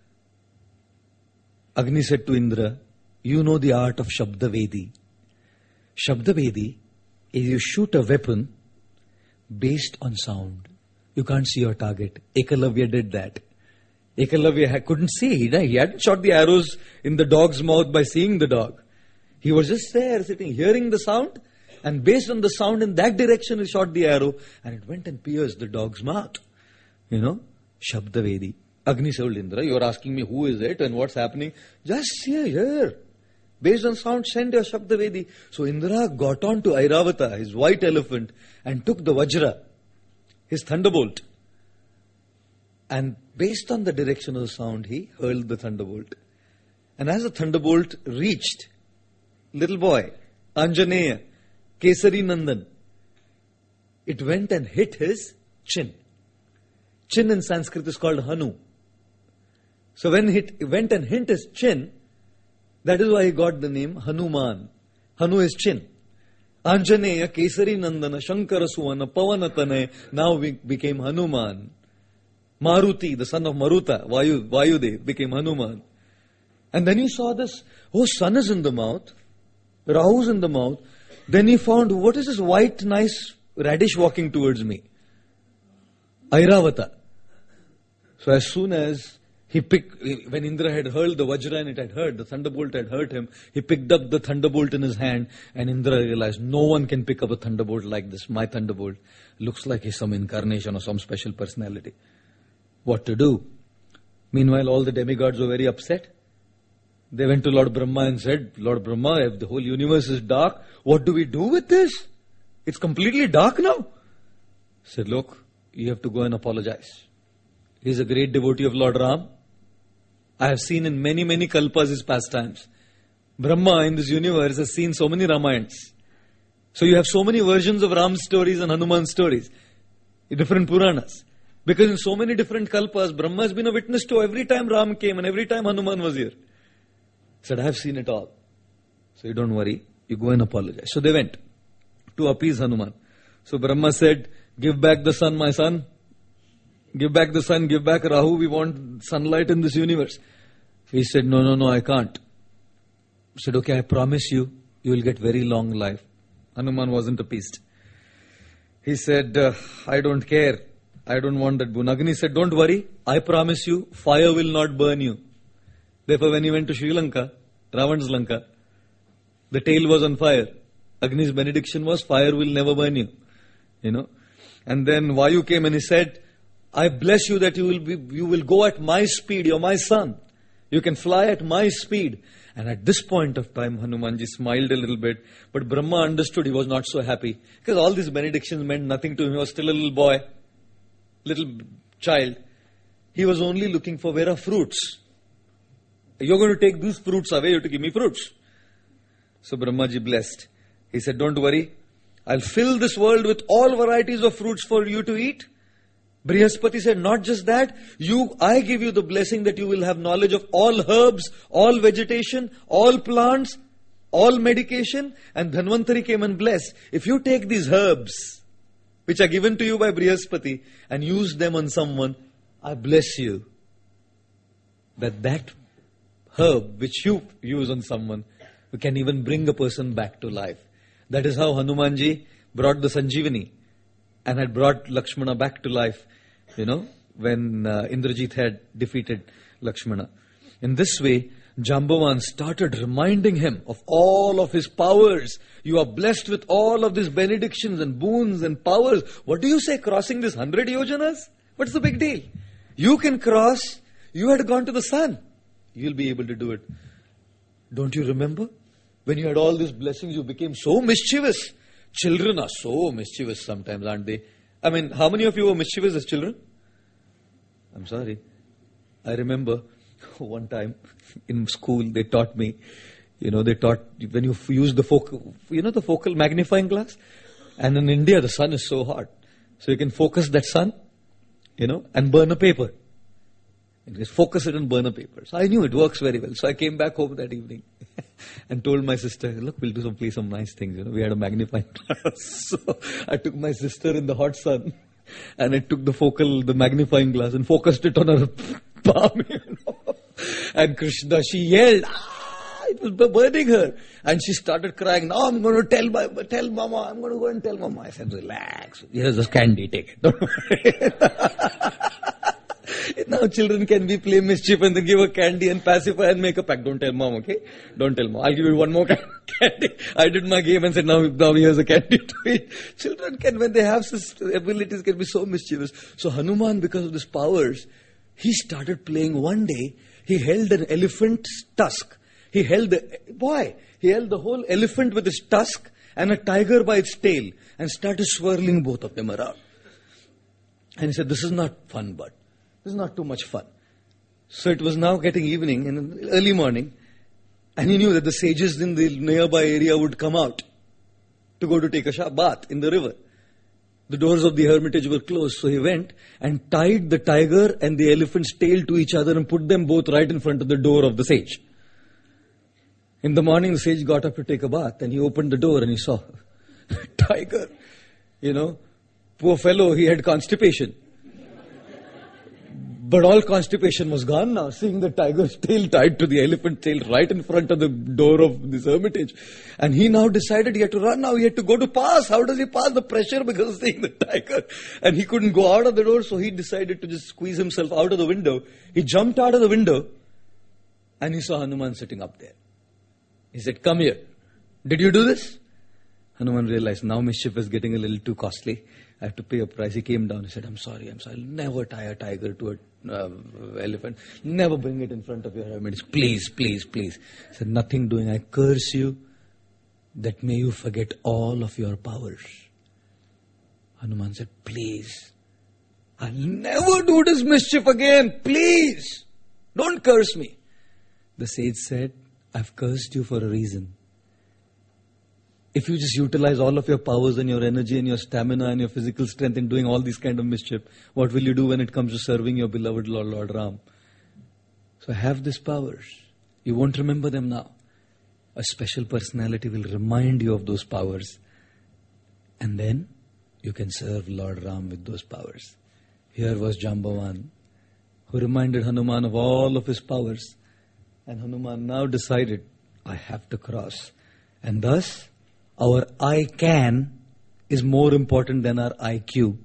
Agni said to Indra, you know the art of Shabdavedi. Shabdavedi is you shoot a weapon based on sound. You can't see your target. Ekalavya did that. Ekalavya couldn't see. He hadn't shot the arrows in the dog's mouth by seeing the dog. He was just there sitting, hearing the sound, and based on the sound in that direction, he shot the arrow, and it went and pierced the dog's mouth. You know, Shabdavedi. Agni told Indra, you are asking me who is it and what's happening? Just here, here. Based on sound, send your Shabdavedi. So Indra got on to Airavata, his white elephant, and took the Vajra, his thunderbolt. And based on the direction of the sound, he hurled the thunderbolt. And as the thunderbolt reached little boy, Anjaneya, Kesari Nandan, it went and hit his chin. Chin in Sanskrit is called Hanu. So when it went and hit his chin, that is why he got the name Hanuman. Hanu is chin. Anjaneya, Kesari Nandana, Shankara Suvana, Pavanatane, now we became Hanuman. Maruti, the son of Maruta, Vayu, Vayudev, became Hanuman. And then he saw this, oh, sun is in the mouth, Rahu's in the mouth. Then he found, what is this white, nice radish walking towards me? Airavata. So as soon as he picked, when Indra had hurled the Vajra and it had hurt, the thunderbolt had hurt him, he picked up the thunderbolt in his hand and Indra realized, no one can pick up a thunderbolt like this. My thunderbolt looks like he's some incarnation or some special personality. What to do? Meanwhile, all the demigods were very upset. They went to Lord Brahma and said, Lord Brahma, if the whole universe is dark, what do we do with this? It's completely dark now. He said, look, you have to go and apologize. He's a great devotee of Lord Ram. I have seen in many, many kalpas his pastimes. Brahma in this universe has seen so many Ramayans. So you have so many versions of Ram's stories and Hanuman's stories. Different Puranas. Because in so many different kalpas, Brahma has been a witness to every time Ram came and every time Hanuman was here. He said, I have seen it all. So you don't worry, you go and apologize. So they went to appease Hanuman. So Brahma said, give back the sun, my son. Give back the sun, give back Rahu. We want sunlight in this universe. He said, no, no, no, I can't. He said, okay, I promise you, you will get very long life. Hanuman wasn't appeased. He said, uh, I don't care. I don't want that boon. Agni said, don't worry. I promise you, fire will not burn you. Therefore, when he went to Sri Lanka, Ravan's Lanka, the tail was on fire. Agni's benediction was, fire will never burn you. You know. And then Vayu came and he said, I bless you that you will be, you will go at my speed. You're my son. You can fly at my speed. And at this point of time, Hanumanji smiled a little bit. But Brahma understood he was not so happy. Because all these benedictions meant nothing to him. He was still a little boy. Little child. He was only looking for where are fruits. You're going to take these fruits away. You have to give me fruits. So Brahmaji blessed. He said, don't worry. I'll fill this world with all varieties of fruits for you to eat. Brihaspati said, not just that, you, I give you the blessing that you will have knowledge of all herbs, all vegetation, all plants, all medication. And Dhanvantari came and blessed. If you take these herbs, which are given to you by Brihaspati, and use them on someone, I bless you that that herb which you use on someone can even bring a person back to life. That is how Hanumanji brought the Sanjeevani and had brought Lakshmana back to life, you know, when uh, Indrajit had defeated Lakshmana. In this way, Jambavan started reminding him of all of his powers. You are blessed with all of these benedictions and boons and powers. What do you say, crossing this hundred yojanas? What's the big deal? You can cross, you had gone to the sun. You'll be able to do it. Don't you remember? When you had all these blessings, you became so mischievous. Children are so mischievous sometimes, aren't they? I mean, how many of you were mischievous as children? I'm sorry. I remember one time in school they taught me, you know, they taught when you use the focal, you know, the focal magnifying glass. And in India, the sun is so hot. So you can focus that sun, you know, and burn a paper. And just focus it and burn a paper. So I knew it works very well. So I came back home that evening and told my sister, look, we'll do some, play some nice things. You know, we had a magnifying glass. So I took my sister in the hot sun and I took the focal, the magnifying glass and focused it on her palm, you know. And Krishna, she yelled, ah, it was burning her. And she started crying, now I'm going to tell my, tell mama, I'm going to go and tell mama. I said, relax, here's this candy, take it. Don't worry. Now children can be play mischief and then give a candy and pacify and make a pact. Don't tell mom, okay? Don't tell mom. I'll give you one more candy. I did my game and said, now, now here's a candy to eat. Children can, when they have such abilities, can be so mischievous. So Hanuman, because of these powers, he started playing one day. He held an elephant's tusk. He held the, why? He held the whole elephant with his tusk and a tiger by its tail and started swirling both of them around. And he said, this is not fun, but this is not too much fun. So it was now getting evening and early morning, and he knew that the sages in the nearby area would come out to go to take a bath in the river. The doors of the hermitage were closed, so he went and tied the tiger and the elephant's tail to each other and put them both right in front of the door of the sage. In the morning, the sage got up to take a bath, and he opened the door and he saw tiger. You know, poor fellow, he had constipation. But all constipation was gone now, seeing the tiger's tail tied to the elephant tail right in front of the door of this hermitage. And he now decided he had to run now. He had to go to pass. How does he pass the pressure because of seeing the tiger? And he couldn't go out of the door, so he decided to just squeeze himself out of the window. He jumped out of the window and he saw Hanuman sitting up there. He said, come here. Did you do this? Hanuman realized now mischief is getting a little too costly. I have to pay a price. He came down. He said, I'm sorry, I'm sorry. I'll never tie a tiger to an uh, elephant. Never bring it in front of your hermitage. Please, please, please. He said, nothing doing. I curse you that may you forget all of your powers. Hanuman said, please. I'll never do this mischief again. Please. Don't curse me. The sage said, I've cursed you for a reason. If you just utilize all of your powers and your energy and your stamina and your physical strength in doing all these kind of mischief, what will you do when it comes to serving your beloved Lord, Lord Ram? So have these powers. You won't remember them now. A special personality will remind you of those powers. And then you can serve Lord Ram with those powers. Here was Jambavan, who reminded Hanuman of all of his powers. And Hanuman now decided, I have to cross. And thus, our I can is more important than our I Q.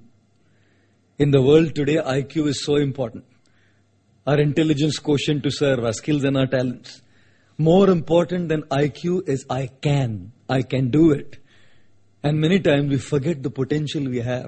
In the world today, I Q is so important. Our intelligence quotient to serve, our skills and our talents. More important than I Q is I can. I can do it. And many times we forget the potential we have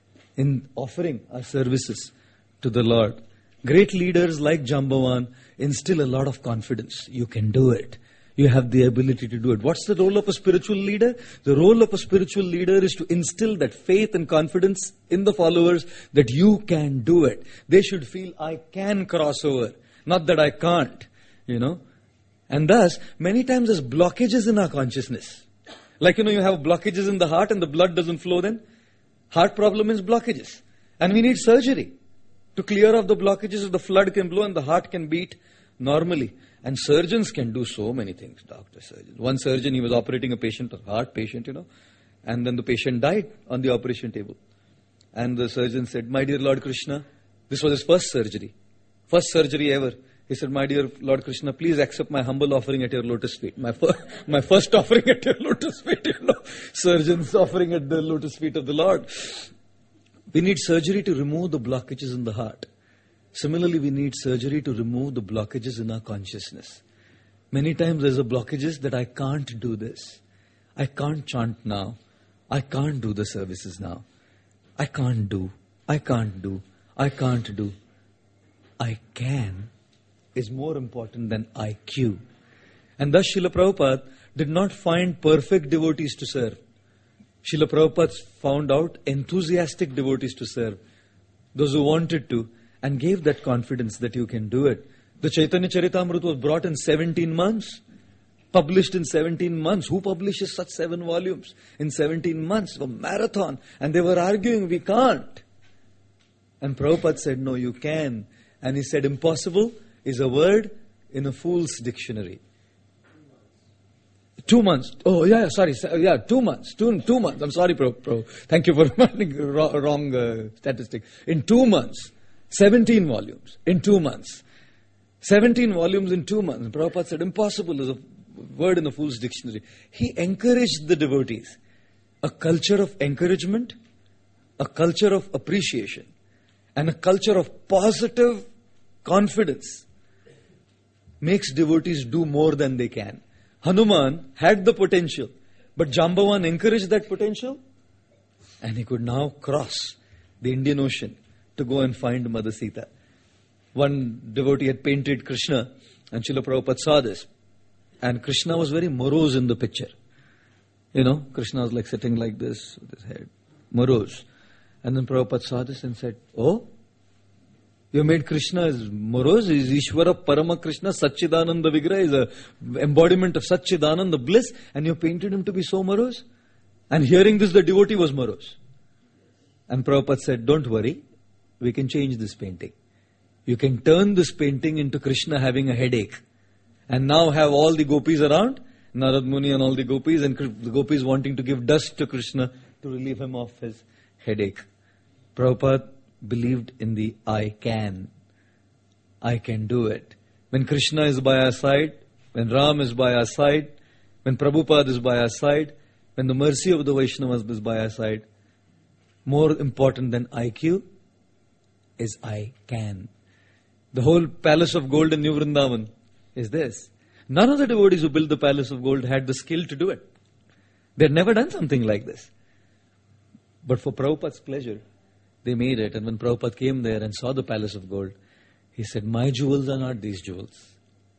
in offering our services to the Lord. Great leaders like Jambavan instill a lot of confidence. You can do it. You have the ability to do it. What's the role of a spiritual leader? The role of a spiritual leader is to instill that faith and confidence in the followers that you can do it. They should feel, I can cross over, not that I can't, you know. And thus, many times there's blockages in our consciousness. Like, you know, you have blockages in the heart and the blood doesn't flow then. Heart problem is blockages. And we need surgery to clear off the blockages so the flood can flow and the heart can beat normally. And surgeons can do so many things, doctor, surgeons. One surgeon, he was operating a patient, a heart patient, you know, and then the patient died on the operation table. And the surgeon said, my dear Lord Krishna, this was his first surgery, first surgery ever. He said, my dear Lord Krishna, please accept my humble offering at your lotus feet. My, fir- my first offering at your lotus feet, you know, surgeons offering at the lotus feet of the Lord. We need surgery to remove the blockages in the heart. Similarly, we need surgery to remove the blockages in our consciousness. Many times there's a blockages that I can't do this. I can't chant now. I can't do the services now. I can't do. I can't do. I can't do. I can is more important than I Q. And thus Srila Prabhupada did not find perfect devotees to serve. Srila Prabhupada found out enthusiastic devotees to serve. Those who wanted to, and gave that confidence that you can do it. The Chaitanya Charitamrita was brought in seventeen months. Published in seventeen months. Who publishes such seven volumes in seventeen months? A marathon. And they were arguing, we can't. And Prabhupada said, no, you can. And he said, impossible is a word in a fool's dictionary. Two months. Oh, yeah, sorry. Yeah, two months. Two, two months. I'm sorry, Pro. Pro. Thank you for reminding wrong, wrong uh, statistic. In two months. seventeen volumes. In two months. seventeen volumes in two months. Prabhupada said, impossible is a word in a fool's dictionary. He encouraged the devotees. A culture of encouragement, a culture of appreciation, and a culture of positive confidence makes devotees do more than they can. Hanuman had the potential, but Jambavan encouraged that potential, and he could now cross the Indian Ocean to go and find Mother Sita. One devotee had painted Krishna, and Srila Prabhupada saw this. And Krishna was very morose in the picture. You know, Krishna was like sitting like this with his head. Morose. And then Prabhupada saw this and said, oh, you made Krishna as morose? Is Ishvara Parama Krishna, Satchidananda Vigraha, is a embodiment of Satchidananda bliss, and you painted him to be so morose? And hearing this, the devotee was morose. And Prabhupada said, don't worry, we can change this painting. You can turn this painting into Krishna having a headache. And now have all the gopis around, Narad Muni and all the gopis, and the gopis wanting to give dust to Krishna to relieve him of his headache. Prabhupada believed in the I can. I can do it. When Krishna is by our side, when Ram is by our side, when Prabhupada is by our side, when the mercy of the Vaishnavas is by our side, more important than I Q is I can. The whole palace of gold in New Vrindavan is this. None of the devotees who built the palace of gold had the skill to do it. They had never done something like this. But for Prabhupada's pleasure, they made it. And when Prabhupada came there and saw the palace of gold, he said, my jewels are not these jewels,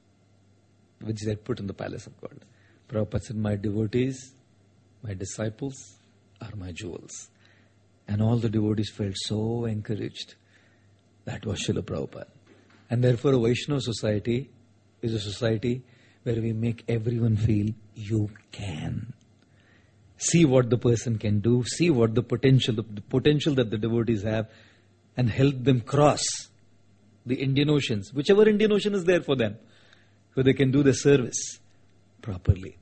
which they had put in the palace of gold. Prabhupada said, my devotees, my disciples are my jewels. And all the devotees felt so encouraged. That was Srila Prabhupada. And therefore a Vaishnava society is a society where we make everyone feel you can. See what the person can do, see what the potential, the potential that the devotees have, and help them cross the Indian Oceans, whichever Indian Ocean is there for them, so they can do their service properly.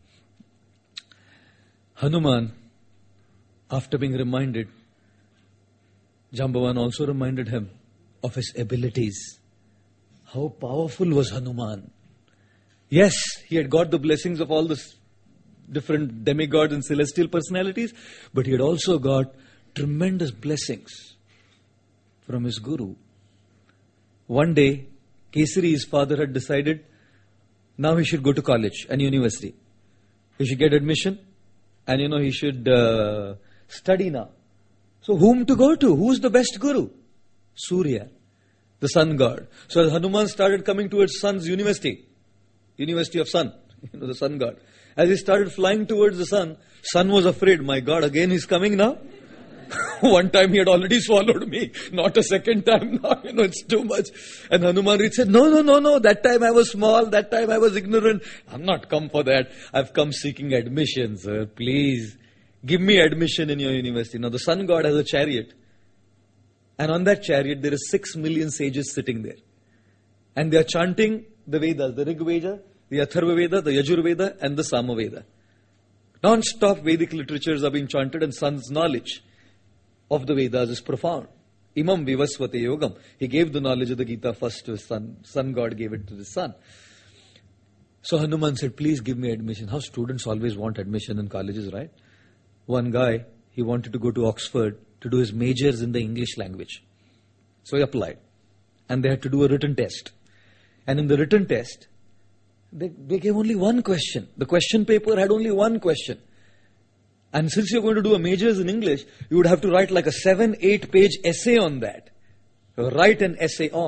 Hanuman, after being reminded, Jambavan also reminded him of his abilities. How powerful was Hanuman? Yes, he had got the blessings of all the different demigods and celestial personalities, but he had also got tremendous blessings from his guru. One day, Kesari, his father, had decided now he should go to college and university. He should get admission and you know he should uh, study now. So whom to go to? Who's the best guru? Surya, the sun god. So as Hanuman started coming towards sun's university, University of Sun, you know, the sun god. As he started flying towards the sun, sun was afraid, my God, again he's coming now? One time he had already swallowed me, not a second time now, you know, it's too much. And Hanuman said, no, no, no, no, that time I was small, that time I was ignorant. I'm not come for that. I've come seeking admission, sir, please. Give me admission in your university. Now the sun god has a chariot. And on that chariot there are six million sages sitting there. And they are chanting the Vedas, the Rig Veda, the Atharva Veda, the Yajur Veda and the Sama Veda. Non-stop Vedic literatures are being chanted and sun's knowledge of the Vedas is profound. Imam Vivasvate Yogam. He gave the knowledge of the Gita first to his son. Sun God gave it to the son. So Hanuman said, please give me admission. How students always want admission in colleges, right? One guy, he wanted to go to Oxford to do his majors in the English language. So he applied. And they had to do a written test. And in the written test, they, they gave only one question. The question paper had only one question. And since you're going to do a majors in English, you would have to write like a seven, eight page essay on that. Write an essay on.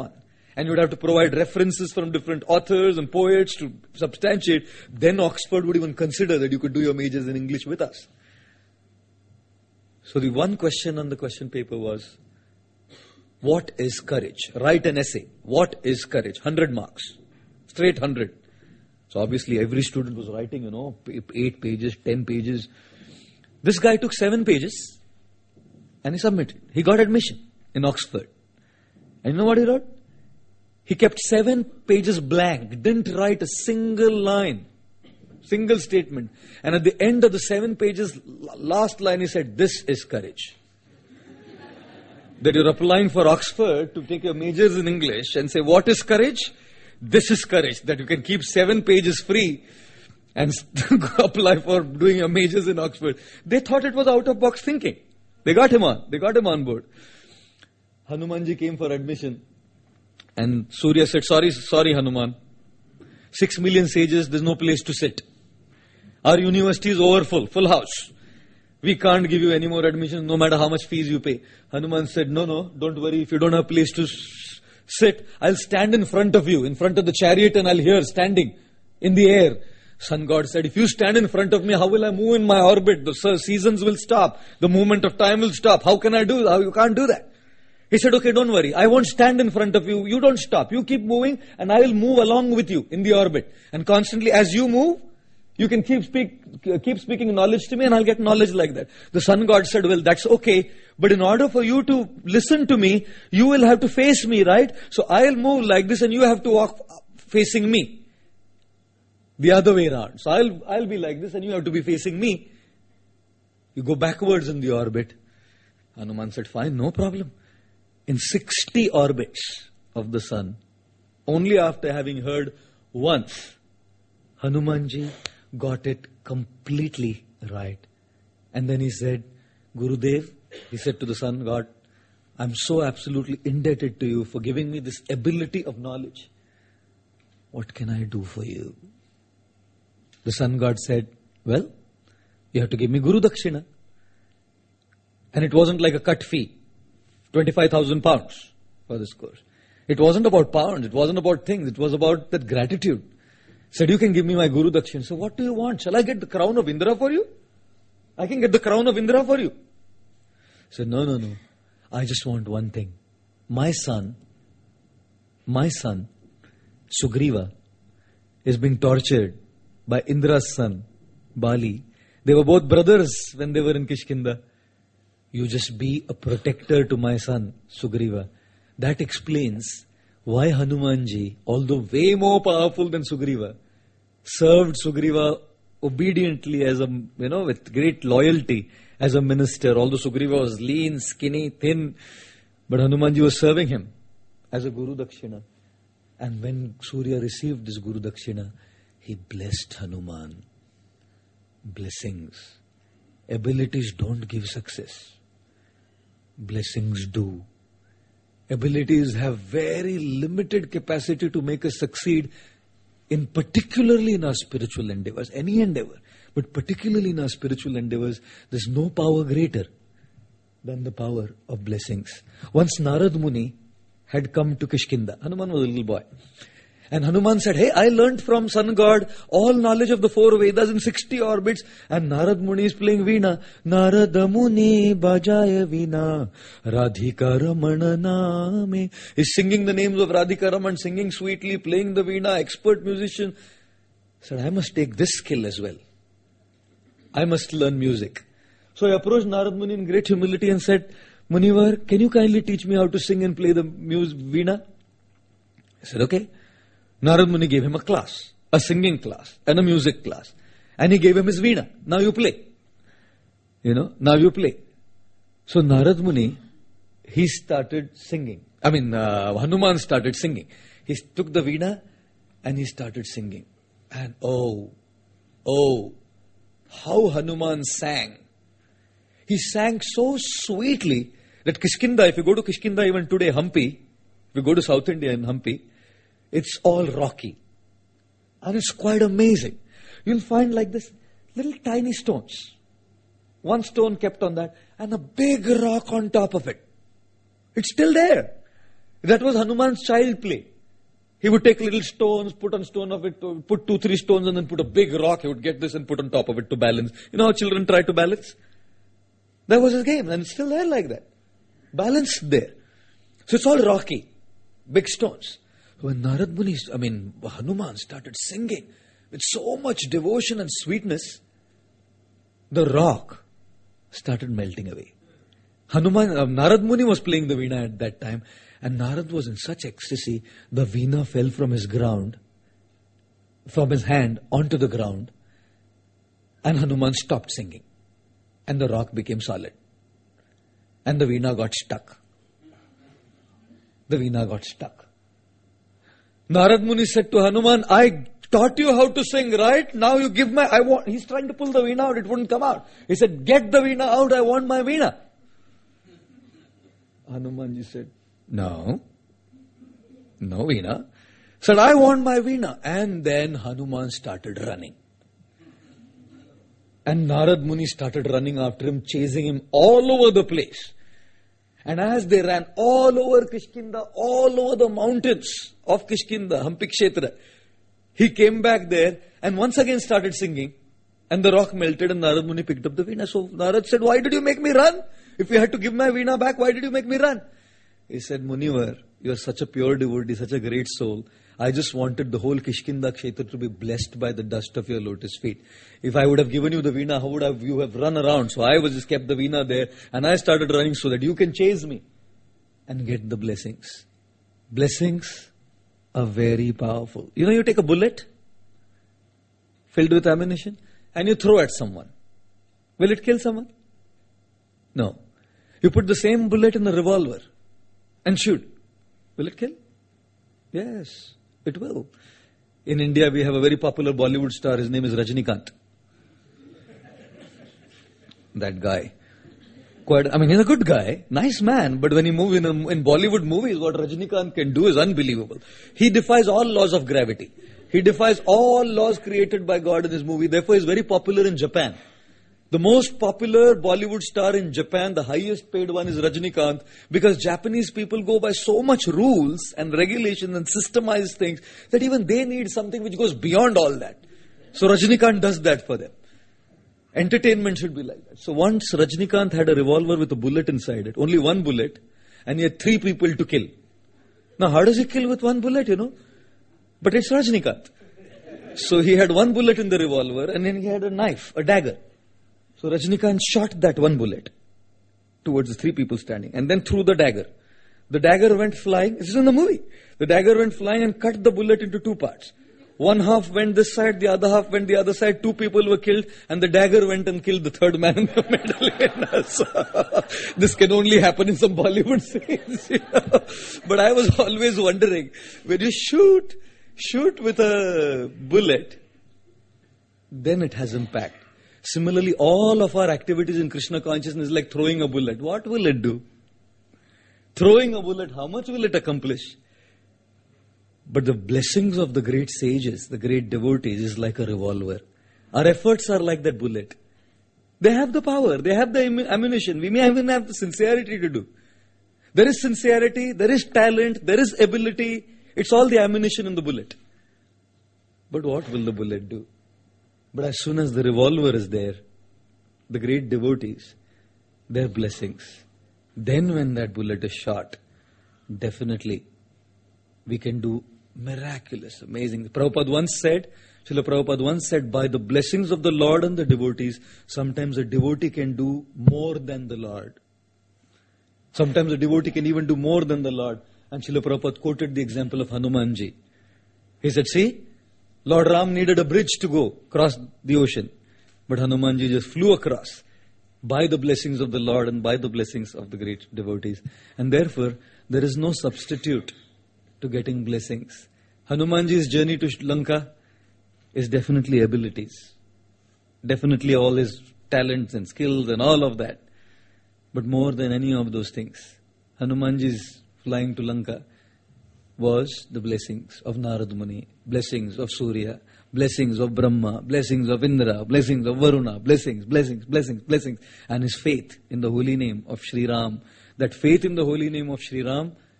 and you would have to provide references from different authors and poets to substantiate, then Oxford would even consider that you could do your majors in English with us. So the one question on the question paper was, what is courage? Write an essay. What is courage? one hundred marks. Straight one hundred. So obviously every student was writing, you know, eight pages, ten pages. This guy took seven pages and he submitted. He got admission in Oxford. And you know what he wrote? He kept seven pages blank, didn't write a single line, single statement. And at the end of the seven pages, last line he said, this is courage. That you're applying for Oxford to take your majors in English and say, what is courage? This is courage. That you can keep seven pages free and apply for doing your majors in Oxford. They thought it was out-of-box thinking. They got him on. They got him on board. Hanumanji came for admission. And Surya said, sorry, sorry Hanuman. Six million sages, there's no place to sit. Our university is overfull, full house. We can't give you any more admissions no matter how much fees you pay. Hanuman said, no, no, don't worry. If you don't have a place to s- sit, I'll stand in front of you, in front of the chariot, and I'll hear standing in the air. Sun God said, if you stand in front of me, how will I move in my orbit? The seasons will stop. The movement of time will stop. How can I do that? You can't do that. He said, okay, don't worry. I won't stand in front of you. You don't stop. You keep moving and I will move along with you in the orbit. And constantly as you move, you can keep speak, keep speaking knowledge to me and I'll get knowledge like that. The Sun God said, well, that's okay. But in order for you to listen to me, you will have to face me, right? So I'll move like this and you have to walk facing me. The other way around. So I'll, I'll be like this and you have to be facing me. You go backwards in the orbit. Hanuman said, fine, no problem. In sixty orbits of the sun, only after having heard once, Hanumanji got it completely right. And then he said, Gurudev, he said to the Sun God, I'm so absolutely indebted to you for giving me this ability of knowledge. What can I do for you? The Sun God said, well, you have to give me Guru Dakshina. And it wasn't like a cut fee, twenty-five thousand pounds for this course. It wasn't about pounds, it wasn't about things, it was about that gratitude. Said, you can give me my Guru Dakshina. So what do you want? Shall I get the crown of Indra for you? I can get the crown of Indra for you. Said, no, no, no. I just want one thing. My son, my son, Sugriva, is being tortured by Indra's son, Bali. They were both brothers when they were in Kishkinda. You just be a protector to my son, Sugriva. That explains why Hanumanji, although way more powerful than Sugriva, served Sugriva obediently as a, you know, with great loyalty as a minister. Although Sugriva was lean, skinny, thin, but Hanumanji was serving him as a Guru Dakshina. And when Surya received this Guru Dakshina, he blessed Hanuman. Blessings. Abilities don't give success. Blessings do. Abilities have very limited capacity to make us succeed, in particularly in our spiritual endeavors, any endeavor, but particularly in our spiritual endeavors, there's no power greater than the power of blessings. Once Narad Muni had come to Kishkinda. Hanuman was a little boy. And Hanuman said, hey, I learnt from Sun God all knowledge of the four Vedas in sixty orbits. And Narad Muni is playing Veena. Narada Muni bajaya Veena, Radhika Ramana Name. He's singing the names of Radhika Raman, singing sweetly, playing the Veena, expert musician. He said, I must take this skill as well. I must learn music. So I approached Narad Muni in great humility and said, Munivar, can you kindly teach me how to sing and play the music Veena? He said, okay. Narad Muni gave him a class, a singing class and a music class. And he gave him his Veena. Now you play. You know, now you play. So Narad Muni, he started singing. I mean, uh, Hanuman started singing. He took the Veena and he started singing. And oh, oh, how Hanuman sang. He sang so sweetly that Kishkinda, if you go to Kishkinda even today, Hampi, if you go to South India in Hampi, it's all rocky. And it's quite amazing. You'll find like this little tiny stones. One stone kept on that and a big rock on top of it. It's still there. That was Hanuman's child play. He would take little stones, put on stone of it, put two, three stones and then put a big rock. He would get this and put on top of it to balance. You know how children try to balance? That was his game, and it's still there like that. Balanced there. So it's all rocky. Big stones. When Narad Muni, I mean, Hanuman started singing with so much devotion and sweetness, the rock started melting away. Hanuman, uh, Narad Muni was playing the veena at that time, and Narad was in such ecstasy, the veena fell from his ground, from his hand onto the ground, and Hanuman stopped singing. And the rock became solid. And the veena got stuck. The veena got stuck. Narad Muni said to Hanuman, I taught you how to sing, right? Now you give my, I want, he's trying to pull the veena out, it wouldn't come out. He said, get the veena out, I want my veena. Hanumanji said, no, no veena. Said, I want my veena. And then Hanuman started running. And Narad Muni started running after him, chasing him all over the place. And as they ran all over Kishkinda, all over the mountains of Kishkinda, Hampi Kshetra, he came back there and once again started singing. And the rock melted and Narad Muni picked up the veena. So Narad said, why did you make me run? If you had to give my veena back, why did you make me run? He said, Munivar, you are such a pure devotee, such a great soul. I just wanted the whole Kishkinda Kshetra to be blessed by the dust of your lotus feet. If I would have given you the veena, how would have you have run around? So I was just kept the veena there and I started running so that you can chase me and get the blessings. Blessings are very powerful. You know, you take a bullet filled with ammunition and you throw at someone. Will it kill someone? No. You put the same bullet in a revolver and shoot. Will it kill? Yes, it will. In India, we have a very popular Bollywood star. His name is Rajinikanth. That guy. Quite, I mean, he's a good guy, nice man, but when he moves in, a, in Bollywood movies, what Rajinikanth can do is unbelievable. He defies all laws of gravity. He defies all laws created by God in his movie. Therefore, he's very popular in Japan. The most popular Bollywood star in Japan, the highest paid one, is Rajinikanth, because Japanese people go by so much rules and regulations and systemized things that even they need something which goes beyond all that. So Rajinikanth does that for them. Entertainment should be like that. So once Rajinikanth had a revolver with a bullet inside it, only one bullet, and he had three people to kill. Now how does he kill with one bullet, you know? But it's Rajinikanth. So he had one bullet in the revolver and then he had a knife, a dagger. So Rajinikanth shot that one bullet towards the three people standing and then threw the dagger. The dagger went flying. This is in the movie. The dagger went flying and cut the bullet into two parts. One half went this side, the other half went the other side. Two people were killed and the dagger went and killed the third man in the middle. So, this can only happen in some Bollywood scenes. You know? But I was always wondering, when you shoot, shoot with a bullet, then it has impact. Similarly, all of our activities in Krishna consciousness is like throwing a bullet. What will it do? Throwing a bullet, how much will it accomplish? But the blessings of the great sages, the great devotees, is like a revolver. Our efforts are like that bullet. They have the power, they have the ammunition. We may even have the sincerity to do. There is sincerity, there is talent, there is ability. It's all the ammunition in the bullet. But what will the bullet do? But as soon as the revolver is there, the great devotees, their blessings, then when that bullet is shot, definitely we can do miraculous, amazing. Prabhupada once said, Srila Prabhupada once said, by the blessings of the Lord and the devotees, sometimes a devotee can do more than the Lord. Sometimes a devotee can even do more than the Lord. And Srila Prabhupada quoted the example of Hanumanji. He said, see, Lord Ram needed a bridge to go across the ocean. But Hanumanji just flew across by the blessings of the Lord and by the blessings of the great devotees. And therefore, there is no substitute to getting blessings. Hanumanji's journey to Lanka is definitely abilities. Definitely all his talents and skills and all of that. But more than any of those things, Hanumanji's flying to Lanka was the blessings of Narad Muni, blessings of Surya, blessings of Brahma, blessings of Indra, blessings of Varuna, blessings, blessings, blessings, blessings, and his faith in the holy name of Sri Ram. That faith in the holy name of Sri Ram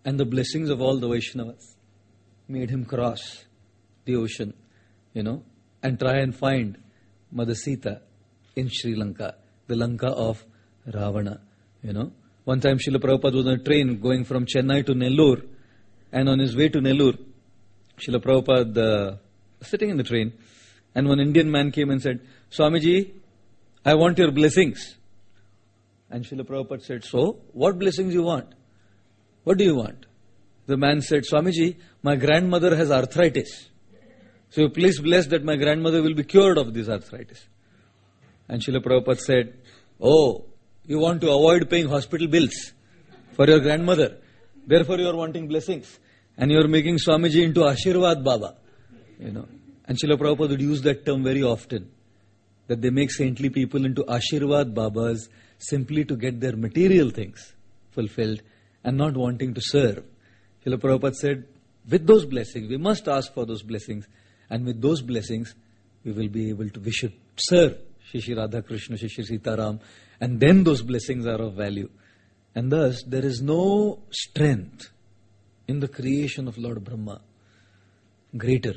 And the blessings of all the Vaishnavas made him cross the ocean, you know, and try and find Mother Sita in Sri Lanka, the Lanka of Ravana, you know. One time Srila Prabhupada was on a train going from Chennai to Nellore, and on his way to Nellore, Srila Prabhupada uh, sitting in the train, and one Indian man came and said, Swamiji, I want your blessings. And Srila Prabhupada said, so, what blessings you want? What do you want? The man said, Swamiji, my grandmother has arthritis. So please bless that my grandmother will be cured of this arthritis. And Srila Prabhupada said, oh, you want to avoid paying hospital bills for your grandmother. Therefore you are wanting blessings. And you are making Swamiji into Ashirvad Baba. You know. And Srila Prabhupada would use that term very often. That they make saintly people into Ashirvad Babas simply to get their material things fulfilled and not wanting to serve. Srila Prabhupada said, with those blessings, we must ask for those blessings. And with those blessings, we will be able to, we should serve Shri Shri Radha Krishna, Shri Shri Sitaram. And then those blessings are of value. And thus, there is no strength in the creation of Lord Brahma greater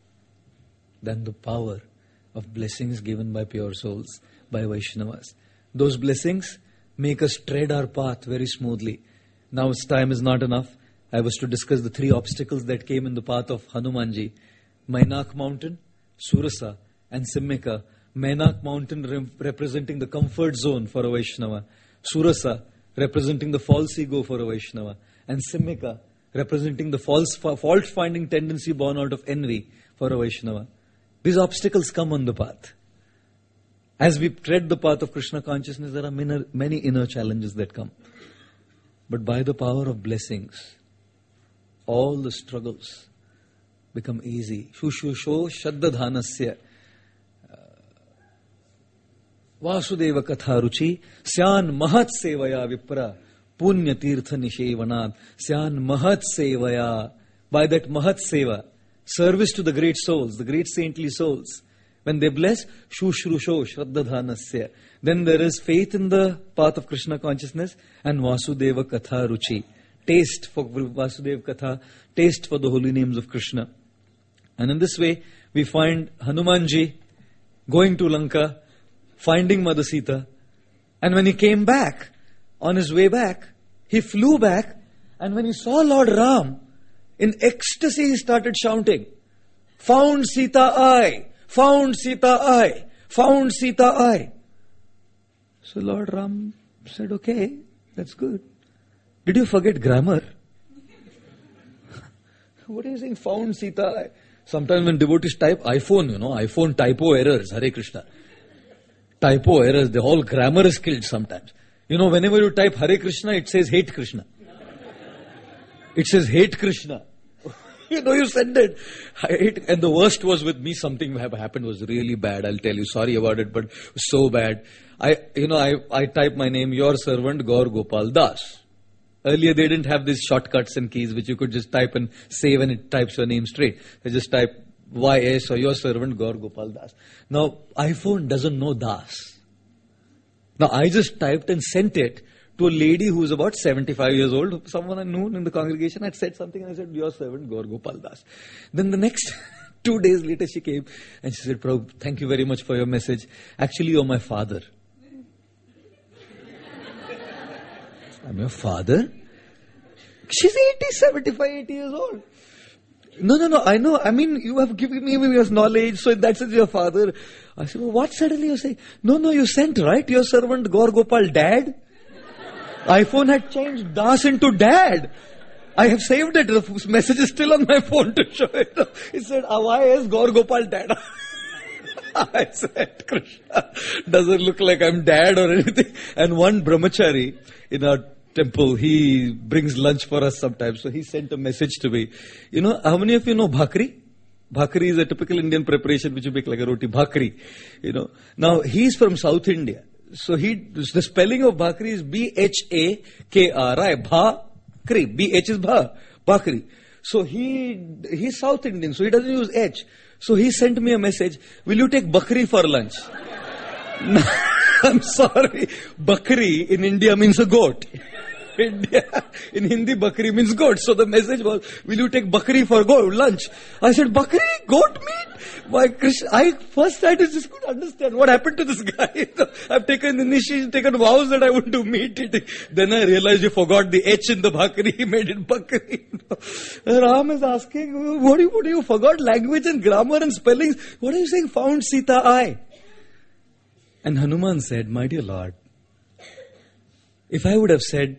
than the power of blessings given by pure souls, by Vaishnavas. Those blessings make us tread our path very smoothly. Now, time is not enough. I was to discuss the three obstacles that came in the path of Hanumanji. Mainak mountain, Surasa and Simmika. Mainak mountain re- representing the comfort zone for a Vaishnava. Surasa representing the false ego for a Vaishnava. And Simmika representing the false fault-finding tendency born out of envy for a Vaishnava. These obstacles come on the path. As we tread the path of Krishna consciousness, there are many, many inner challenges that come. But by the power of blessings, all the struggles become easy. Shushusho shaddadhanasya Vasudeva katha ruchi syan mahat sevaya vipra punya tirtha nishevanad syan mahat sevaya. By that mahat seva, service to the great souls, the great saintly souls, when they bless, Shushrusho Shraddadhanasya, then there is faith in the path of Krishna consciousness and Vasudeva Katha Ruchi. Taste for Vasudeva Katha, taste for the holy names of Krishna. And in this way, we find Hanumanji going to Lanka, finding Mother Sita. And when he came back, on his way back, he flew back, and when he saw Lord Ram, in ecstasy he started shouting, found Sita I! Found Sita I! Found Sita I! So Lord Ram said, okay, that's good. Did you forget grammar? What are you saying, found Sita I? Sometimes when devotees type iPhone, you know, iPhone typo errors, Hare Krishna. Typo errors, the whole grammar is killed sometimes. You know, whenever you type Hare Krishna, it says hate Krishna. It says hate Krishna. You know, you send it. it. And the worst was with me, something happened was really bad. I'll tell you, sorry about it, but it was so bad. I, you know, I, I typed my name, your servant, Gaur Gopal Das. Earlier they didn't have these shortcuts and keys which you could just type and save and it types your name straight. They just type Y S or your servant, Gaur Gopal Das. Now, iPhone doesn't know Das. Now, I just typed and sent it to a lady who was about seventy-five years old. Someone I knew in the congregation had said something and I said, your servant, Gaur Gopal Das. Then the next two days later she came and she said, Prabhu, thank you very much for your message. Actually, you're my father. I'm your father? She's eighty, seventy-five, eighty years old. No, no, no, I know. I mean, you have given me your knowledge, so in that sense your father. I said, well, what suddenly you say? No, no, you sent, right? Your servant, Gaur Gopal, dad? iPhone had changed Das into dad. I have saved it. The message is still on my phone to show it. It said, why is Gaur Gopal dad? I said, Krishna, doesn't look like I'm dad or anything. And one brahmachari in our temple, he brings lunch for us sometimes. So he sent a message to me. You know, how many of you know bhakri? Bhakri is a typical Indian preparation which you make like a roti, bhakri. You know, now he's from South India. So he, the spelling of bhakri is B H A K R I, bhakri. B H is bha, bhakri. So he, he's South Indian, so he doesn't use H. So he sent me a message, will you take bakri for lunch? I'm sorry, bakri in India means a goat. India. In Hindi, bakri means goat. So the message was, will you take bakri for goat lunch? I said, bakri? Goat meat? My Krishna, I first I just couldn't understand what happened to this guy. I've taken initiation, taken vows that I wouldn't do meat eating. Then I realized you forgot the H in the bakri. He made it bakri. Ram is asking, what do you, what do you forgot? Language and grammar and spellings. What are you saying? Found Sita I. And Hanuman said, my dear Lord, if I would have said,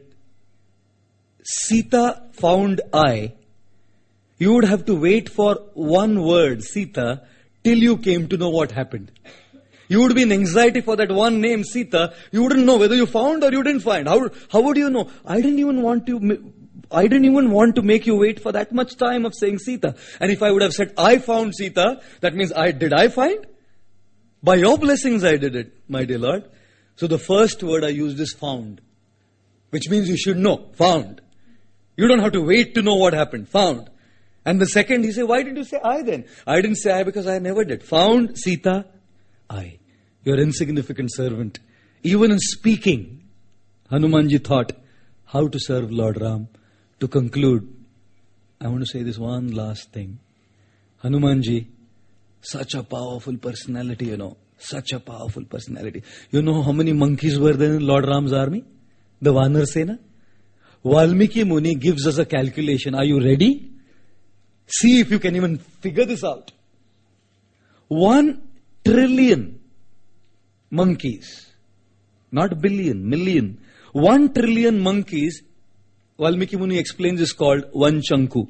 Sita found I, you would have to wait for one word, Sita, till you came to know what happened. You would be in anxiety for that one name, Sita. You wouldn't know whether you found or you didn't find. How, how would you know? I didn't even want to, I didn't even want to make you wait for that much time of saying Sita. And if I would have said, I found Sita, that means I, did I find? By your blessings I did it, my dear Lord. So the first word I used is found, which means you should know, found. You don't have to wait to know what happened, found. And the second, he said, why did you say I then? I didn't say I because I never did. Found Sita, I. Your insignificant servant. Even in speaking, Hanumanji thought how to serve Lord Ram. To conclude, I want to say this one last thing. Hanumanji, such a powerful personality, you know. Such a powerful personality. You know how many monkeys were there in Lord Ram's army? The Vanar Sena? Valmiki Muni gives us a calculation. Are you ready? See if you can even figure this out. One trillion monkeys. Not billion, million. One trillion monkeys, Valmiki Muni explains, is called one Shanku.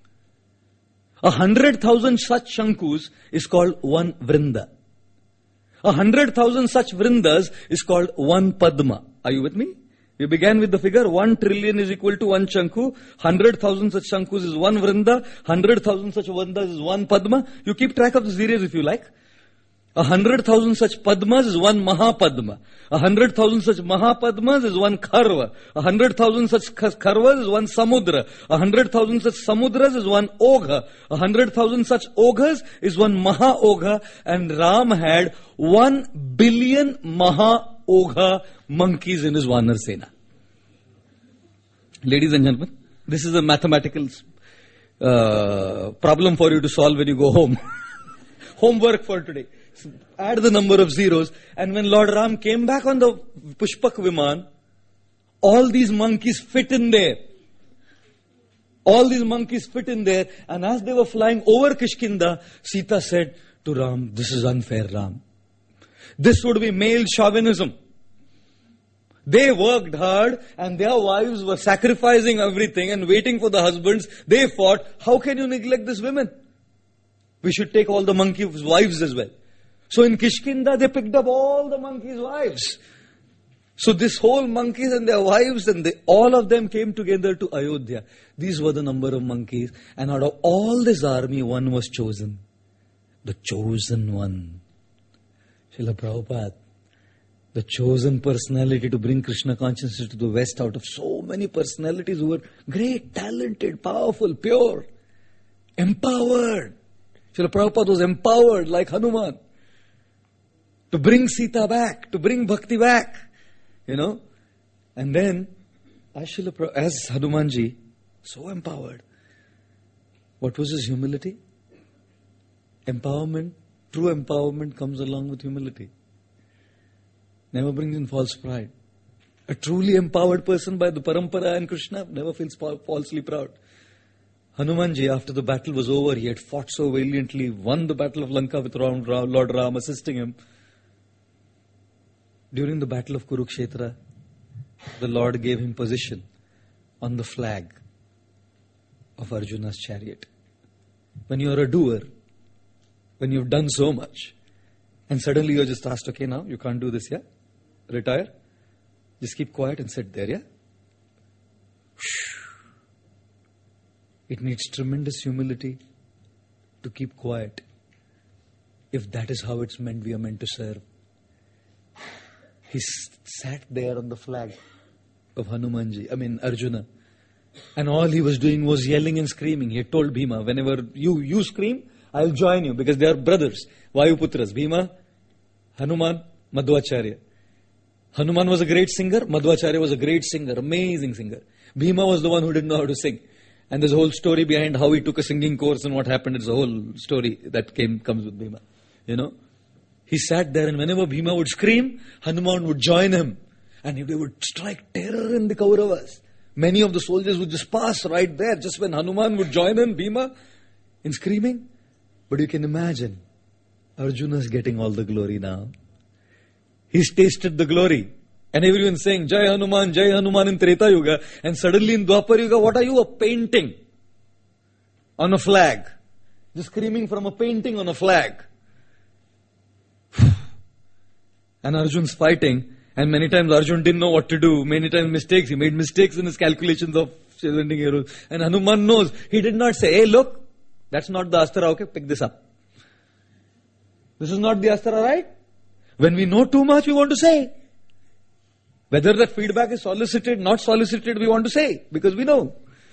A hundred thousand such Shankus is called one Vrinda. A hundred thousand such Vrindas is called one Padma. Are you with me? We began with the figure one trillion is equal to one Shanku. Hundred thousand such Shankus is one Vrinda. Hundred thousand such Vrindas is one Padma. You keep track of the series if you like. A hundred thousand such Padmas is one Mahapadma. A hundred thousand such Mahapadmas is one Kharva. A hundred thousand such Kharvas is one Samudra. A hundred thousand such Samudras is one Ogha. A hundred thousand such Oghas is one Maha-Ogha. And Ram had one billion Maha-Ogha monkeys in his Vanar Sena. Ladies and gentlemen, this is a mathematical uh, problem for you to solve when you go home. Homework for today. Add the number of zeros, and when Lord Ram came back on the Pushpak Viman, all these monkeys fit in there. All these monkeys fit in there, and as they were flying over Kishkinda, Sita said to Ram, this is unfair, Ram. This would be male chauvinism. They worked hard and their wives were sacrificing everything and waiting for the husbands. They fought, how can you neglect these women? We should take all the monkeys' wives as well. So in Kishkinda, they picked up all the monkeys' wives. So this whole monkeys and their wives, and they, all of them came together to Ayodhya. These were the number of monkeys. And out of all this army, one was chosen. The chosen one. Srila Prabhupada, the chosen personality to bring Krishna consciousness to the West out of so many personalities who were great, talented, powerful, pure, empowered. Srila Prabhupada was empowered like Hanuman. To bring Sita back, to bring Bhakti back, you know. And then, as, Srila, as Hanumanji, so empowered, what was his humility? Empowerment, true empowerment comes along with humility. Never brings in false pride. A truly empowered person by the Parampara and Krishna never feels falsely proud. Hanumanji, after the battle was over, he had fought so valiantly, won the battle of Lanka with Lord Ram assisting him. During the battle of Kurukshetra, the Lord gave him position on the flag of Arjuna's chariot. When you are a doer, when you've done so much, and suddenly you're just asked, okay, now you can't do this, yeah? Retire. Just keep quiet and sit there, yeah? It needs tremendous humility to keep quiet. If that is how it's meant, we are meant to serve. He sat there on the flag of Hanumanji, I mean Arjuna. And all he was doing was yelling and screaming. He had told Bhima, whenever you, you scream, I'll join you, because they are brothers, Vayuputras, Bhima, Hanuman, Madhvacharya. Hanuman was a great singer. Madhvacharya was a great singer, amazing singer. Bhima was the one who didn't know how to sing. And there's a whole story behind how he took a singing course and what happened. It's a whole story that came comes with Bhima. You know, he sat there, and whenever Bhima would scream, Hanuman would join him, and they would strike terror in the Kauravas. Many of the soldiers would just pass right there, just when Hanuman would join in Bhima in screaming. But you can imagine, Arjuna's getting all the glory now. He's tasted the glory. And everyone's saying, Jai Hanuman, Jai Hanuman in Treta Yuga. And suddenly in Dwapar Yuga, what are you? A painting on a flag. Just screaming from a painting on a flag. And Arjun's fighting. And many times Arjun didn't know what to do. Many times mistakes. He made mistakes in his calculations of sending arrows. And Hanuman knows. He did not say, hey, look, that's not the Astra. Okay, pick this up. This is not the Astra, right? When we know too much, we want to say. Whether that feedback is solicited, not solicited, we want to say. Because we know.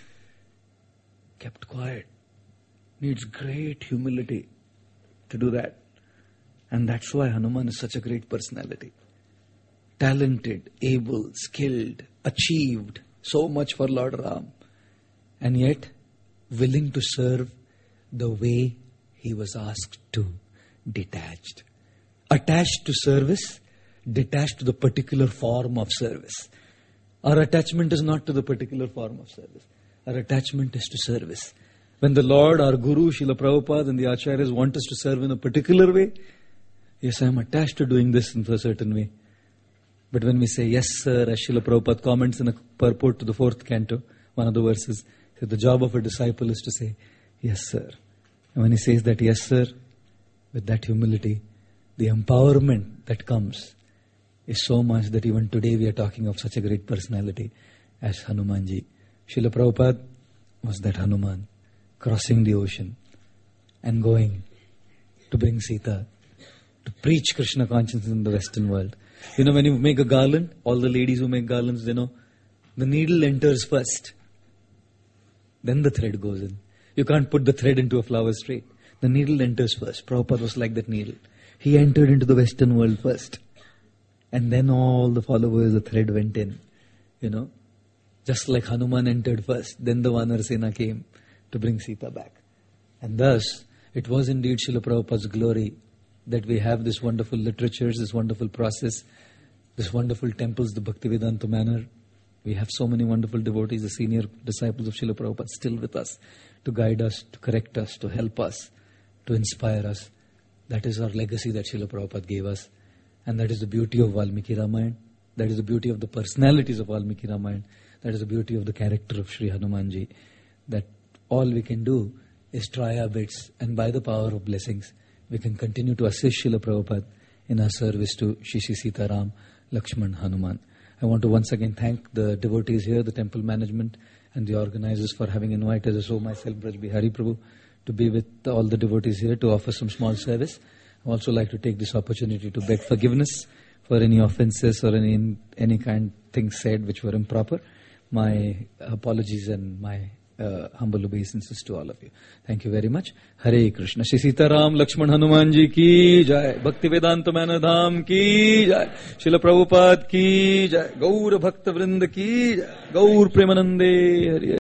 Kept quiet. Needs great humility to do that. And that's why Hanuman is such a great personality. Talented, able, skilled, achieved so much for Lord Ram. And yet, willing to serve the way he was asked to. Detached. Attached to service, detached to the particular form of service. Our attachment is not to the particular form of service. Our attachment is to service. When the Lord, our Guru, Srila Prabhupada and the Acharyas want us to serve in a particular way, yes, I am attached to doing this in a certain way. But when we say, yes, sir, as Srila Prabhupada comments in a purport to the fourth canto, one of the verses, says, the job of a disciple is to say, yes, sir. And when he says that, yes, sir, with that humility, the empowerment that comes is so much that even today we are talking of such a great personality as Hanumanji. Srila Prabhupada was that Hanuman, crossing the ocean and going to bring Sita, to preach Krishna consciousness in the Western world. You know, when you make a garland, all the ladies who make garlands, they know, the needle enters first. Then the thread goes in. You can't put the thread into a flower straight. The needle enters first. Prabhupada was like that needle. He entered into the Western world first. And then all the followers, the thread went in. You know, just like Hanuman entered first. Then the Vanar Sena came to bring Sita back. And thus, it was indeed Srila Prabhupada's glory that we have this wonderful literatures, this wonderful process, this wonderful temples, the Bhaktivedanta manner. We have so many wonderful devotees, the senior disciples of Srila Prabhupada still with us to guide us, to correct us, to help us, to inspire us. That is our legacy that Srila Prabhupada gave us. And that is the beauty of Valmiki Ramayana. That is the beauty of the personalities of Valmiki Ramayana. That is the beauty of the character of Sri Hanumanji. That all we can do is try our bits, and by the power of blessings, we can continue to assist Srila Prabhupada in our service to Shri Shri Sita Ram, Lakshman, Hanuman. I want to once again thank the devotees here, the temple management and the organizers for having invited us, so myself, Braj Bihari Prabhu, to be with all the devotees here to offer some small service. I also like to take this opportunity to beg forgiveness for any offenses or any any kind of things said which were improper. My apologies and my uh, humble obeisances to all of you. Thank you very much. Hare Krishna. Shri Sita Ram Lakshman Hanuman ji ki jai. Bhaktivedanta Manadham ki jai. Srila Prabhupada ki jai. Gaur Bhakta Vrinda ki jai. Gaur Premanande Hare.